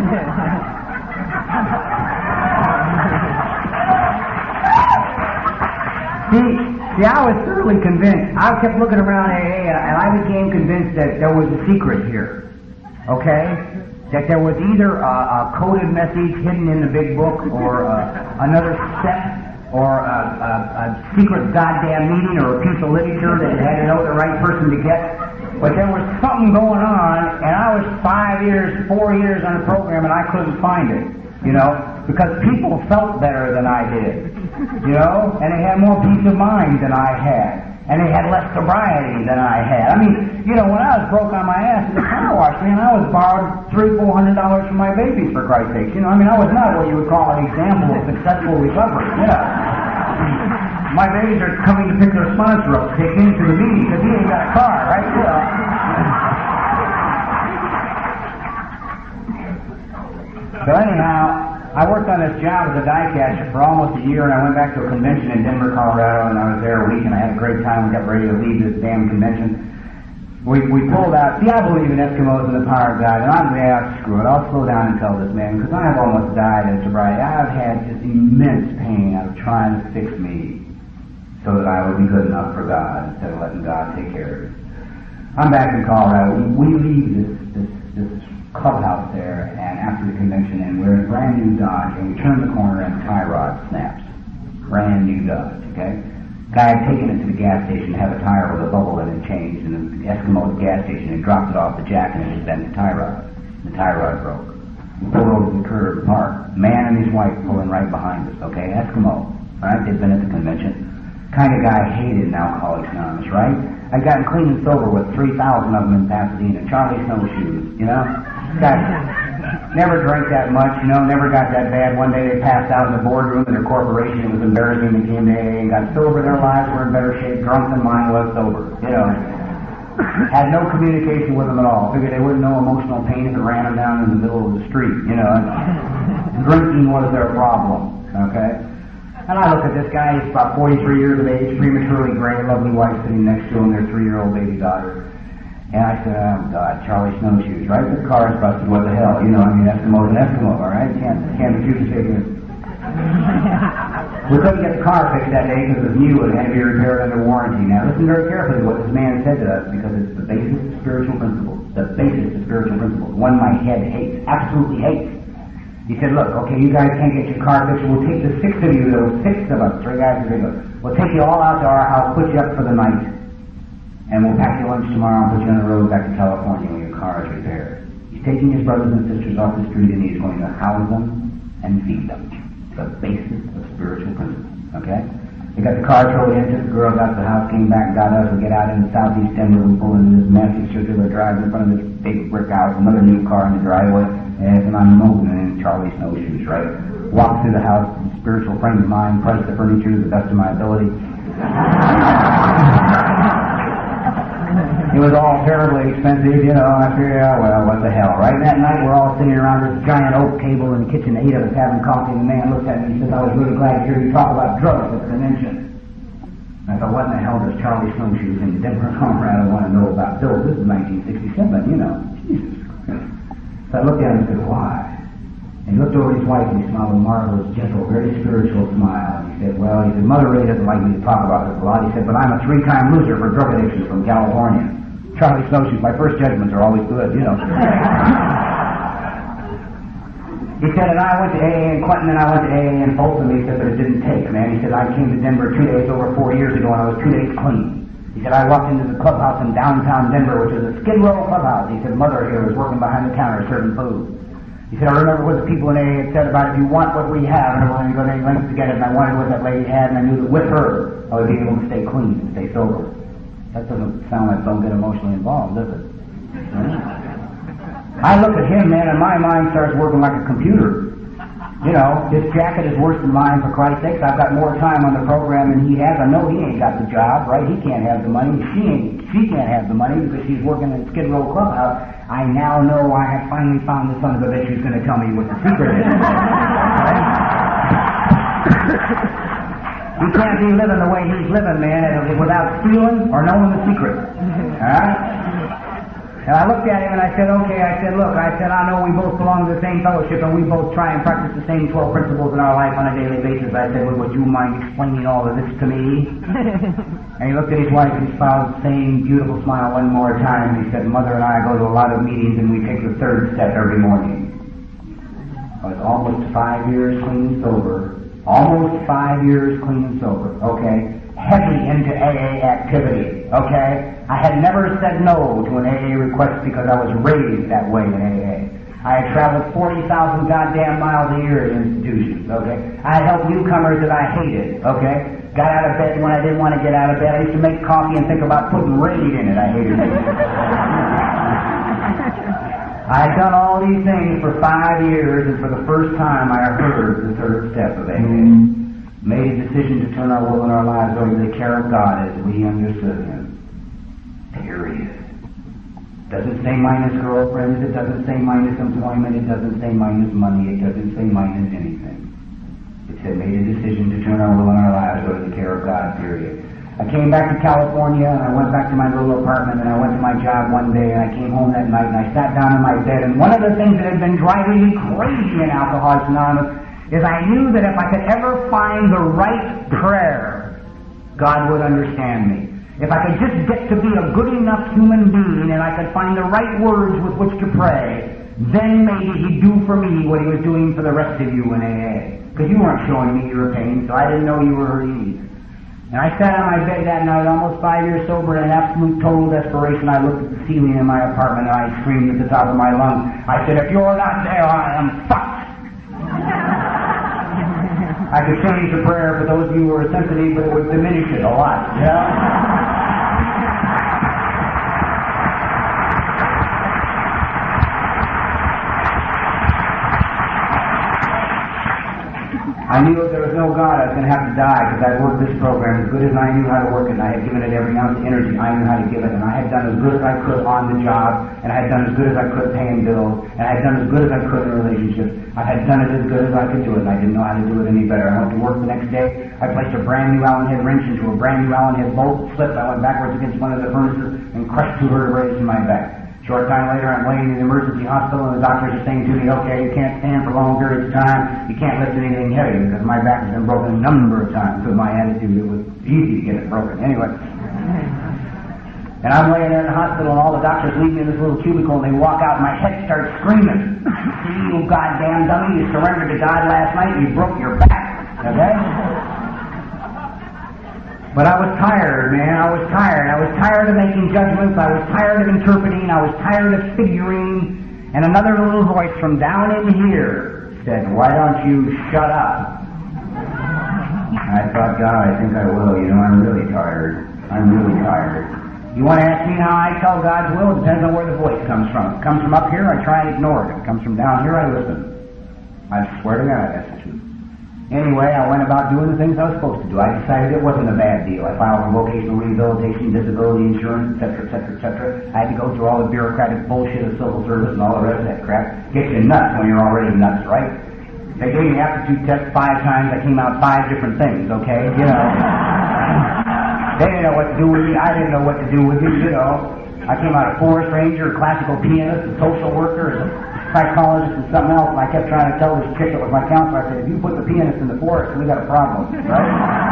see, see, I was thoroughly convinced. I kept looking around A A, and I became convinced that there was a secret here. Okay? That there was either a, a coded message hidden in the big book, or uh, another step, or a, a, a secret goddamn meeting, or a piece of literature that had to know the right person to get. But there was something going on, and I was five years, four years on the program, and I couldn't find it, you know, because people felt better than I did, you know, and they had more peace of mind than I had, and they had less sobriety than I had. I mean, you know, when I was broke on my ass in the car wash, man, I was borrowed three, four hundred dollars from my babies, for Christ's sake. You know, I mean, I was not what you would call an example of successful recovery. Yeah. My babies are coming to pick their sponsor up to take into the meeting because he ain't got a car, right? Yeah. So anyhow, I worked on this job as a die catcher for almost a year, and I went back to a convention in Denver, Colorado, and I was there a week, and I had a great time. We got ready to leave this damn convention. We we pulled out. See, I believe in Eskimos and the power of God, and I'm yeah, screw it. I'll slow down and tell this man because I've almost died in sobriety. I've had just immense pain out of trying to fix me so that I would be good enough for God instead of letting God take care of it. I'm back in Colorado. We, we leave this, this this clubhouse there, and after the convention, and we're in a brand new Dodge, and we turn the corner and the tie rod snaps. Brand new Dodge, okay? Guy had taken it to the gas station to have a tire with a bubble in it changed, and the Eskimo at the gas station had dropped it off the jack and it had bent the tie rod. The tie rod broke. We pulled over to the curb, parked. Man and his wife pulling right behind us, okay? Eskimo, alright? They'd been at the convention. Kind of guy hated in Alcoholics Anonymous, right? I'd gotten clean and sober with three thousand of them in Pasadena. Charlie Snowshoes, you know? Guy never drank that much, you know, never got that bad. One day they passed out in the boardroom in their corporation. It was embarrassing. They came to A A and got sober. Their lives were in better shape, drunk than mine was sober, you know. Had no communication with them at all. Figured they wouldn't know emotional pain if it ran them down in the middle of the street, you know. Drinking was their problem, okay? And I look at this guy, he's about forty-three years of age, prematurely gray, lovely wife sitting next to him, their three-year-old baby daughter. And I said, oh, God, Charlie Snowshoes, right? The car's busted, what the hell? You know, I mean, Eskimo's an Eskimo, all right? Can't, can't be too mistaken. We couldn't get the car fixed that day because it was new and it had to be repaired under warranty. Now, listen very carefully to what this man said to us, because it's the basis of spiritual principles. The basis of spiritual principles. One my head hates, absolutely hates. He said, look, okay, you guys can't get your car fixed. We'll take the six of you, there were six of us, three guys and three girls. We'll take you all out to our house, put you up for the night, and we'll pack your lunch tomorrow and put you on the road back to California when your car is repaired. He's taking his brothers and sisters off the street and he's going to house them and feed them. The basis of spiritual principles, okay? They got the car towed in, took the girls out to the house, came back, got us, we get out into southeast Denver, we pull into this massive circular drive in front of this big brick house, another new car in the driveway, and I'm moving in Charlie Snowshoes, right? Walk through the house, a spiritual friend of mine, press the furniture to the best of my ability. It was all terribly expensive, you know, I figured, oh, well, what the hell, right? And that night we're all sitting around this giant oak table in the kitchen, eight of us having coffee, and the man looked at me and says, I was really glad to hear you talk about drugs at the convention. And I thought, what in the hell does Charlie Snowshoes in Denver, Colorado want to know about pills? This is nineteen sixty-seven, you know. Jesus. So I looked at him and said, why? And he looked over at his wife and he smiled a marvelous, gentle, very spiritual smile. He said, well, he said, Mother really doesn't like me to talk about this a lot. He said, but I'm a three-time loser for drug addiction from California. Charlie Snowshoes, my first judgments are always good, you know. He said, and I went to A A in Clinton, and I went to A A in Folsom. He said, but it didn't take, man. He said, I came to Denver two days over four years ago, and I was two days clean. He said, I walked into the clubhouse in downtown Denver, which is a Skid Row clubhouse. He said, Mother here was working behind the counter serving food. He said, I remember what the people in A A had said about if you want what we have, and we're going to go to any lengths to get it, and I wanted what that lady had, and I knew that with her, I would be able to stay clean and stay sober. That doesn't sound like don't get emotionally involved, does it? I look at him, man, and my mind starts working like a computer. You know, his jacket is worse than mine, for Christ's sakes. I've got more time on the program than he has. I know he ain't got the job, right? He can't have the money. She ain't. She can't have the money because she's working at Skid Row Clubhouse. I now know I have finally found the son of a bitch who's going to tell me what the secret is. Right? You can't be living the way he's living, man, without stealing or knowing the secret. All right? And I looked at him and I said, okay, I said, look, I said, I know we both belong to the same fellowship and we both try and practice the same twelve principles in our life on a daily basis. I said, well, would you mind explaining all of this to me? And he looked at his wife and smiled the same beautiful smile one more time. He said, Mother and I go to a lot of meetings and we take the third step every morning. I was almost five years clean and sober. Almost five years clean and sober, okay? Heavy into A A activity, okay? I had never said no to an A A request because I was raised that way in A A. I had traveled forty thousand goddamn miles a year in institutions, okay? I had helped newcomers that I hated, okay? Got out of bed when I didn't want to get out of bed. I used to make coffee and think about putting Raid in it. I hated it. I had done all these things for five years, and for the first time I heard the third step of A A. Made a decision to turn our will and our lives over to the care of God as we understood Him. Period. Doesn't say minus girlfriends, it doesn't say minus employment, it doesn't say minus money, it doesn't say minus anything. It said made a decision to turn our will and our lives over to the care of God, period. I came back to California and I went back to my little apartment and I went to my job one day and I came home that night and I sat down in my bed, and one of the things that had been driving me crazy in Alcoholics Anonymous is I knew that if I could ever find the right prayer, God would understand me. If I could just get to be a good enough human being and I could find the right words with which to pray, then maybe He'd do for me what He was doing for the rest of you in A A. Because you weren't showing me your pain, so I didn't know you were hurting either. And I sat on my bed that night, almost five years sober, in absolute total desperation. I looked at the ceiling in my apartment and I screamed at the top of my lungs. I said, if you're not there, I am fucked. I could change the prayer for those of you who are sensitive, but it would diminish it a lot. Yeah? I knew if there was no God, I was going to have to die because I'd worked this program as good as I knew how to work it, and I had given it every ounce of energy I knew how to give it, and I had done as good as I could on the job, and I had done as good as I could paying bills, and I had done as good as I could in relationships. I had done it as good as I could do it, and I didn't know how to do it any better. I went to work the next day. I placed a brand new Allen head wrench into a brand new Allen head bolt, slipped. I went backwards against one of the furnaces and crushed two vertebrae in my back. Short time later, I'm laying in the emergency hospital, and the doctors are saying to me, okay, you can't stand for long periods of time, you can't lift anything heavy, because my back has been broken a number of times. With my attitude, it was easy to get it broken. Anyway. And I'm laying there in the hospital, and all the doctors leave me in this little cubicle, and they walk out, and my head starts screaming. See, you goddamn dummy, you surrendered to God last night, and you broke your back. Okay? But I was tired, man. I was tired. I was tired of making judgments. I was tired of interpreting. I was tired of figuring. And another little voice from down in here said, why don't you shut up? And I thought, God, I think I will. You know, I'm really tired. I'm really tired. You want to ask me how I tell God's will? It depends on where the voice comes from. If it comes from up here, I try and ignore it. If it comes from down here, I listen. I swear to God, that's the truth. Anyway, I went about doing the things I was supposed to do. I decided it wasn't a bad deal. I filed for vocational rehabilitation, disability insurance, et cetera, et cetera, et cetera. I had to go through all the bureaucratic bullshit of civil service and all the rest of that crap. Gets you nuts when you're already nuts, right? They gave me an aptitude test five times. I came out five different things, okay? You know. They didn't know what to do with me. I didn't know what to do with me, you know. I came out a forest ranger, a classical pianist, a social worker, a psychologist, and something else, and I kept trying to tell this chick that was my counselor, I said, if you put the pianist in the forest, we got a problem, right?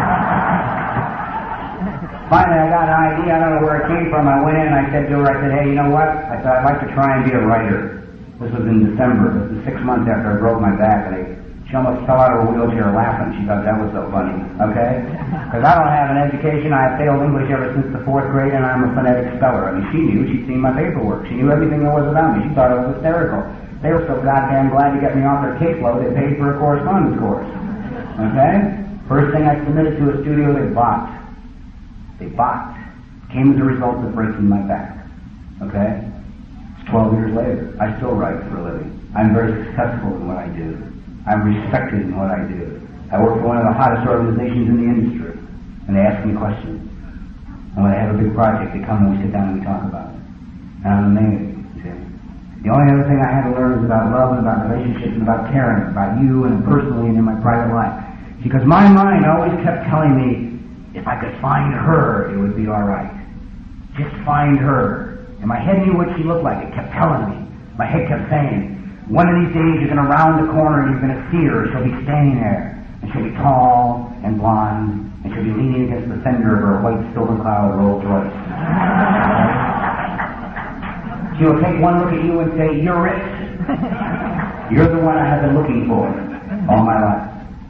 Finally, I got an idea. I don't know where it came from. I went in and I said to her, I said, hey, you know what? I said, I'd like to try and be a writer. This was in December. This was six months after I broke my back, and I, she almost fell out of her wheelchair laughing. She thought that was so funny, okay? Because I don't have an education. I have failed English ever since the fourth grade, and I'm a phonetic speller. I mean, she knew. She'd seen my paperwork. She knew everything there was about me. She thought it was hysterical. They were so goddamn glad to get me off their caseload, they paid for a correspondence course. Okay? First thing I submitted to a studio, they bought. They bought. Came as a result of breaking my back. Okay? It's twelve years later. I still write for a living. I'm very successful in what I do. I'm respected in what I do. I work for one of the hottest organizations in the industry. And they ask me questions. And when I have a big project, they come and we sit down and we talk about it. And I'm amazed. You see? The only other thing I had to learn is about love and about relationships and about caring, about you and personally and in my private life. Because my mind always kept telling me, if I could find her, it would be all right. Just find her. And my head knew what she looked like. It kept telling me. My head kept saying, one of these days you're going to round the corner and you're going to see her. She'll be standing there. And she'll be tall and blonde. And she'll be leaning against the fender of her white Silver Cloud Rolls Royce. She'll take one look at you and say, you're it. You're the one I have been looking for all my life.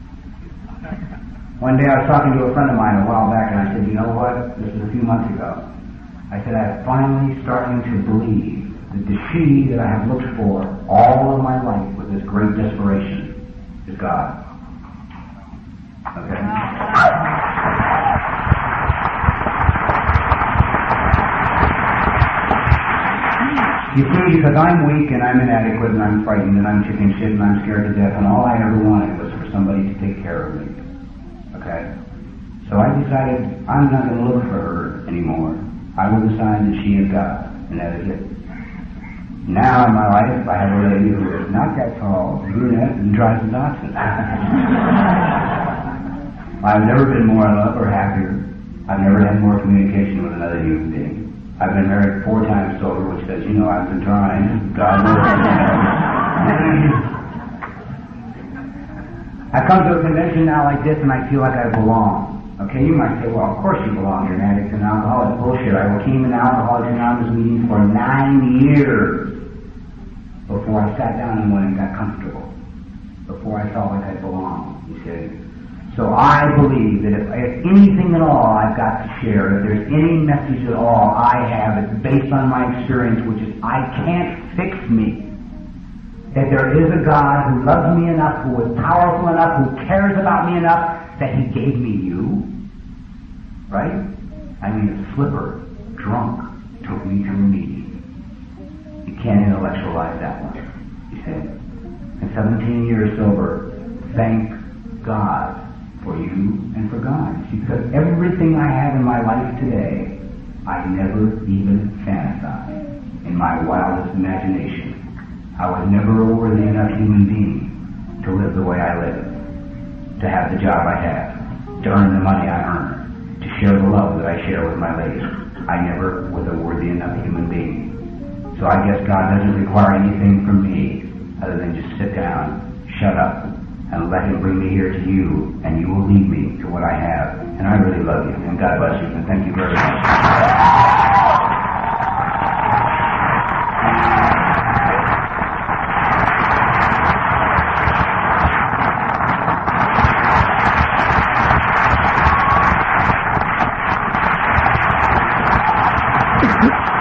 One day I was talking to a friend of mine a while back and I said, you know what? This was a few months ago. I said, I'm finally starting to believe that the she that I have looked for all of my life with this great desperation is God. Okay? You see, because I'm weak and I'm inadequate and I'm frightened and I'm chicken shit and I'm scared to death and all I ever wanted was for somebody to take care of me. Okay? So I decided I'm not going to look for her anymore. I will decide that she is God, and that is it. Now in my life, I have a lady who is not that tall, brunette, and drives a Datsun. I've never been more in love or happier. I've never had more communication with another human being. I've been married four times sober, which says, you know, I've been trying. God knows. I come to a convention now like this and I feel like I belong. Okay, you might say, well, of course you belong. You're an addict and alcoholic. Bullshit. I came in Alcoholics Anonymous meetings for nine years before I sat down and went and got comfortable. Before I felt like I belonged, you see. So I believe that if, if anything at all I've got to share, if there's any message at all I have, it's based on my experience, which is I can't fix me. That there is a God who loves me enough, who is powerful enough, who cares about me enough, that He gave me you. Right? I mean, a slipper, drunk, took me to a meeting. You can't intellectualize that one, you see. In seventeen years sober, thank God for you and for God. See, because everything I have in my life today, I never even fantasized in my wildest imagination. I was never a worthy enough human being to live the way I live, to have the job I have, to earn the money I earn, to share the love that I share with my lady. I never was a worthy enough human being. So I guess God doesn't require anything from me other than just sit down, shut up, and let Him bring me here to you, and you will lead me to what I have. And I really love you, and God bless you, and thank you very much. Thank you.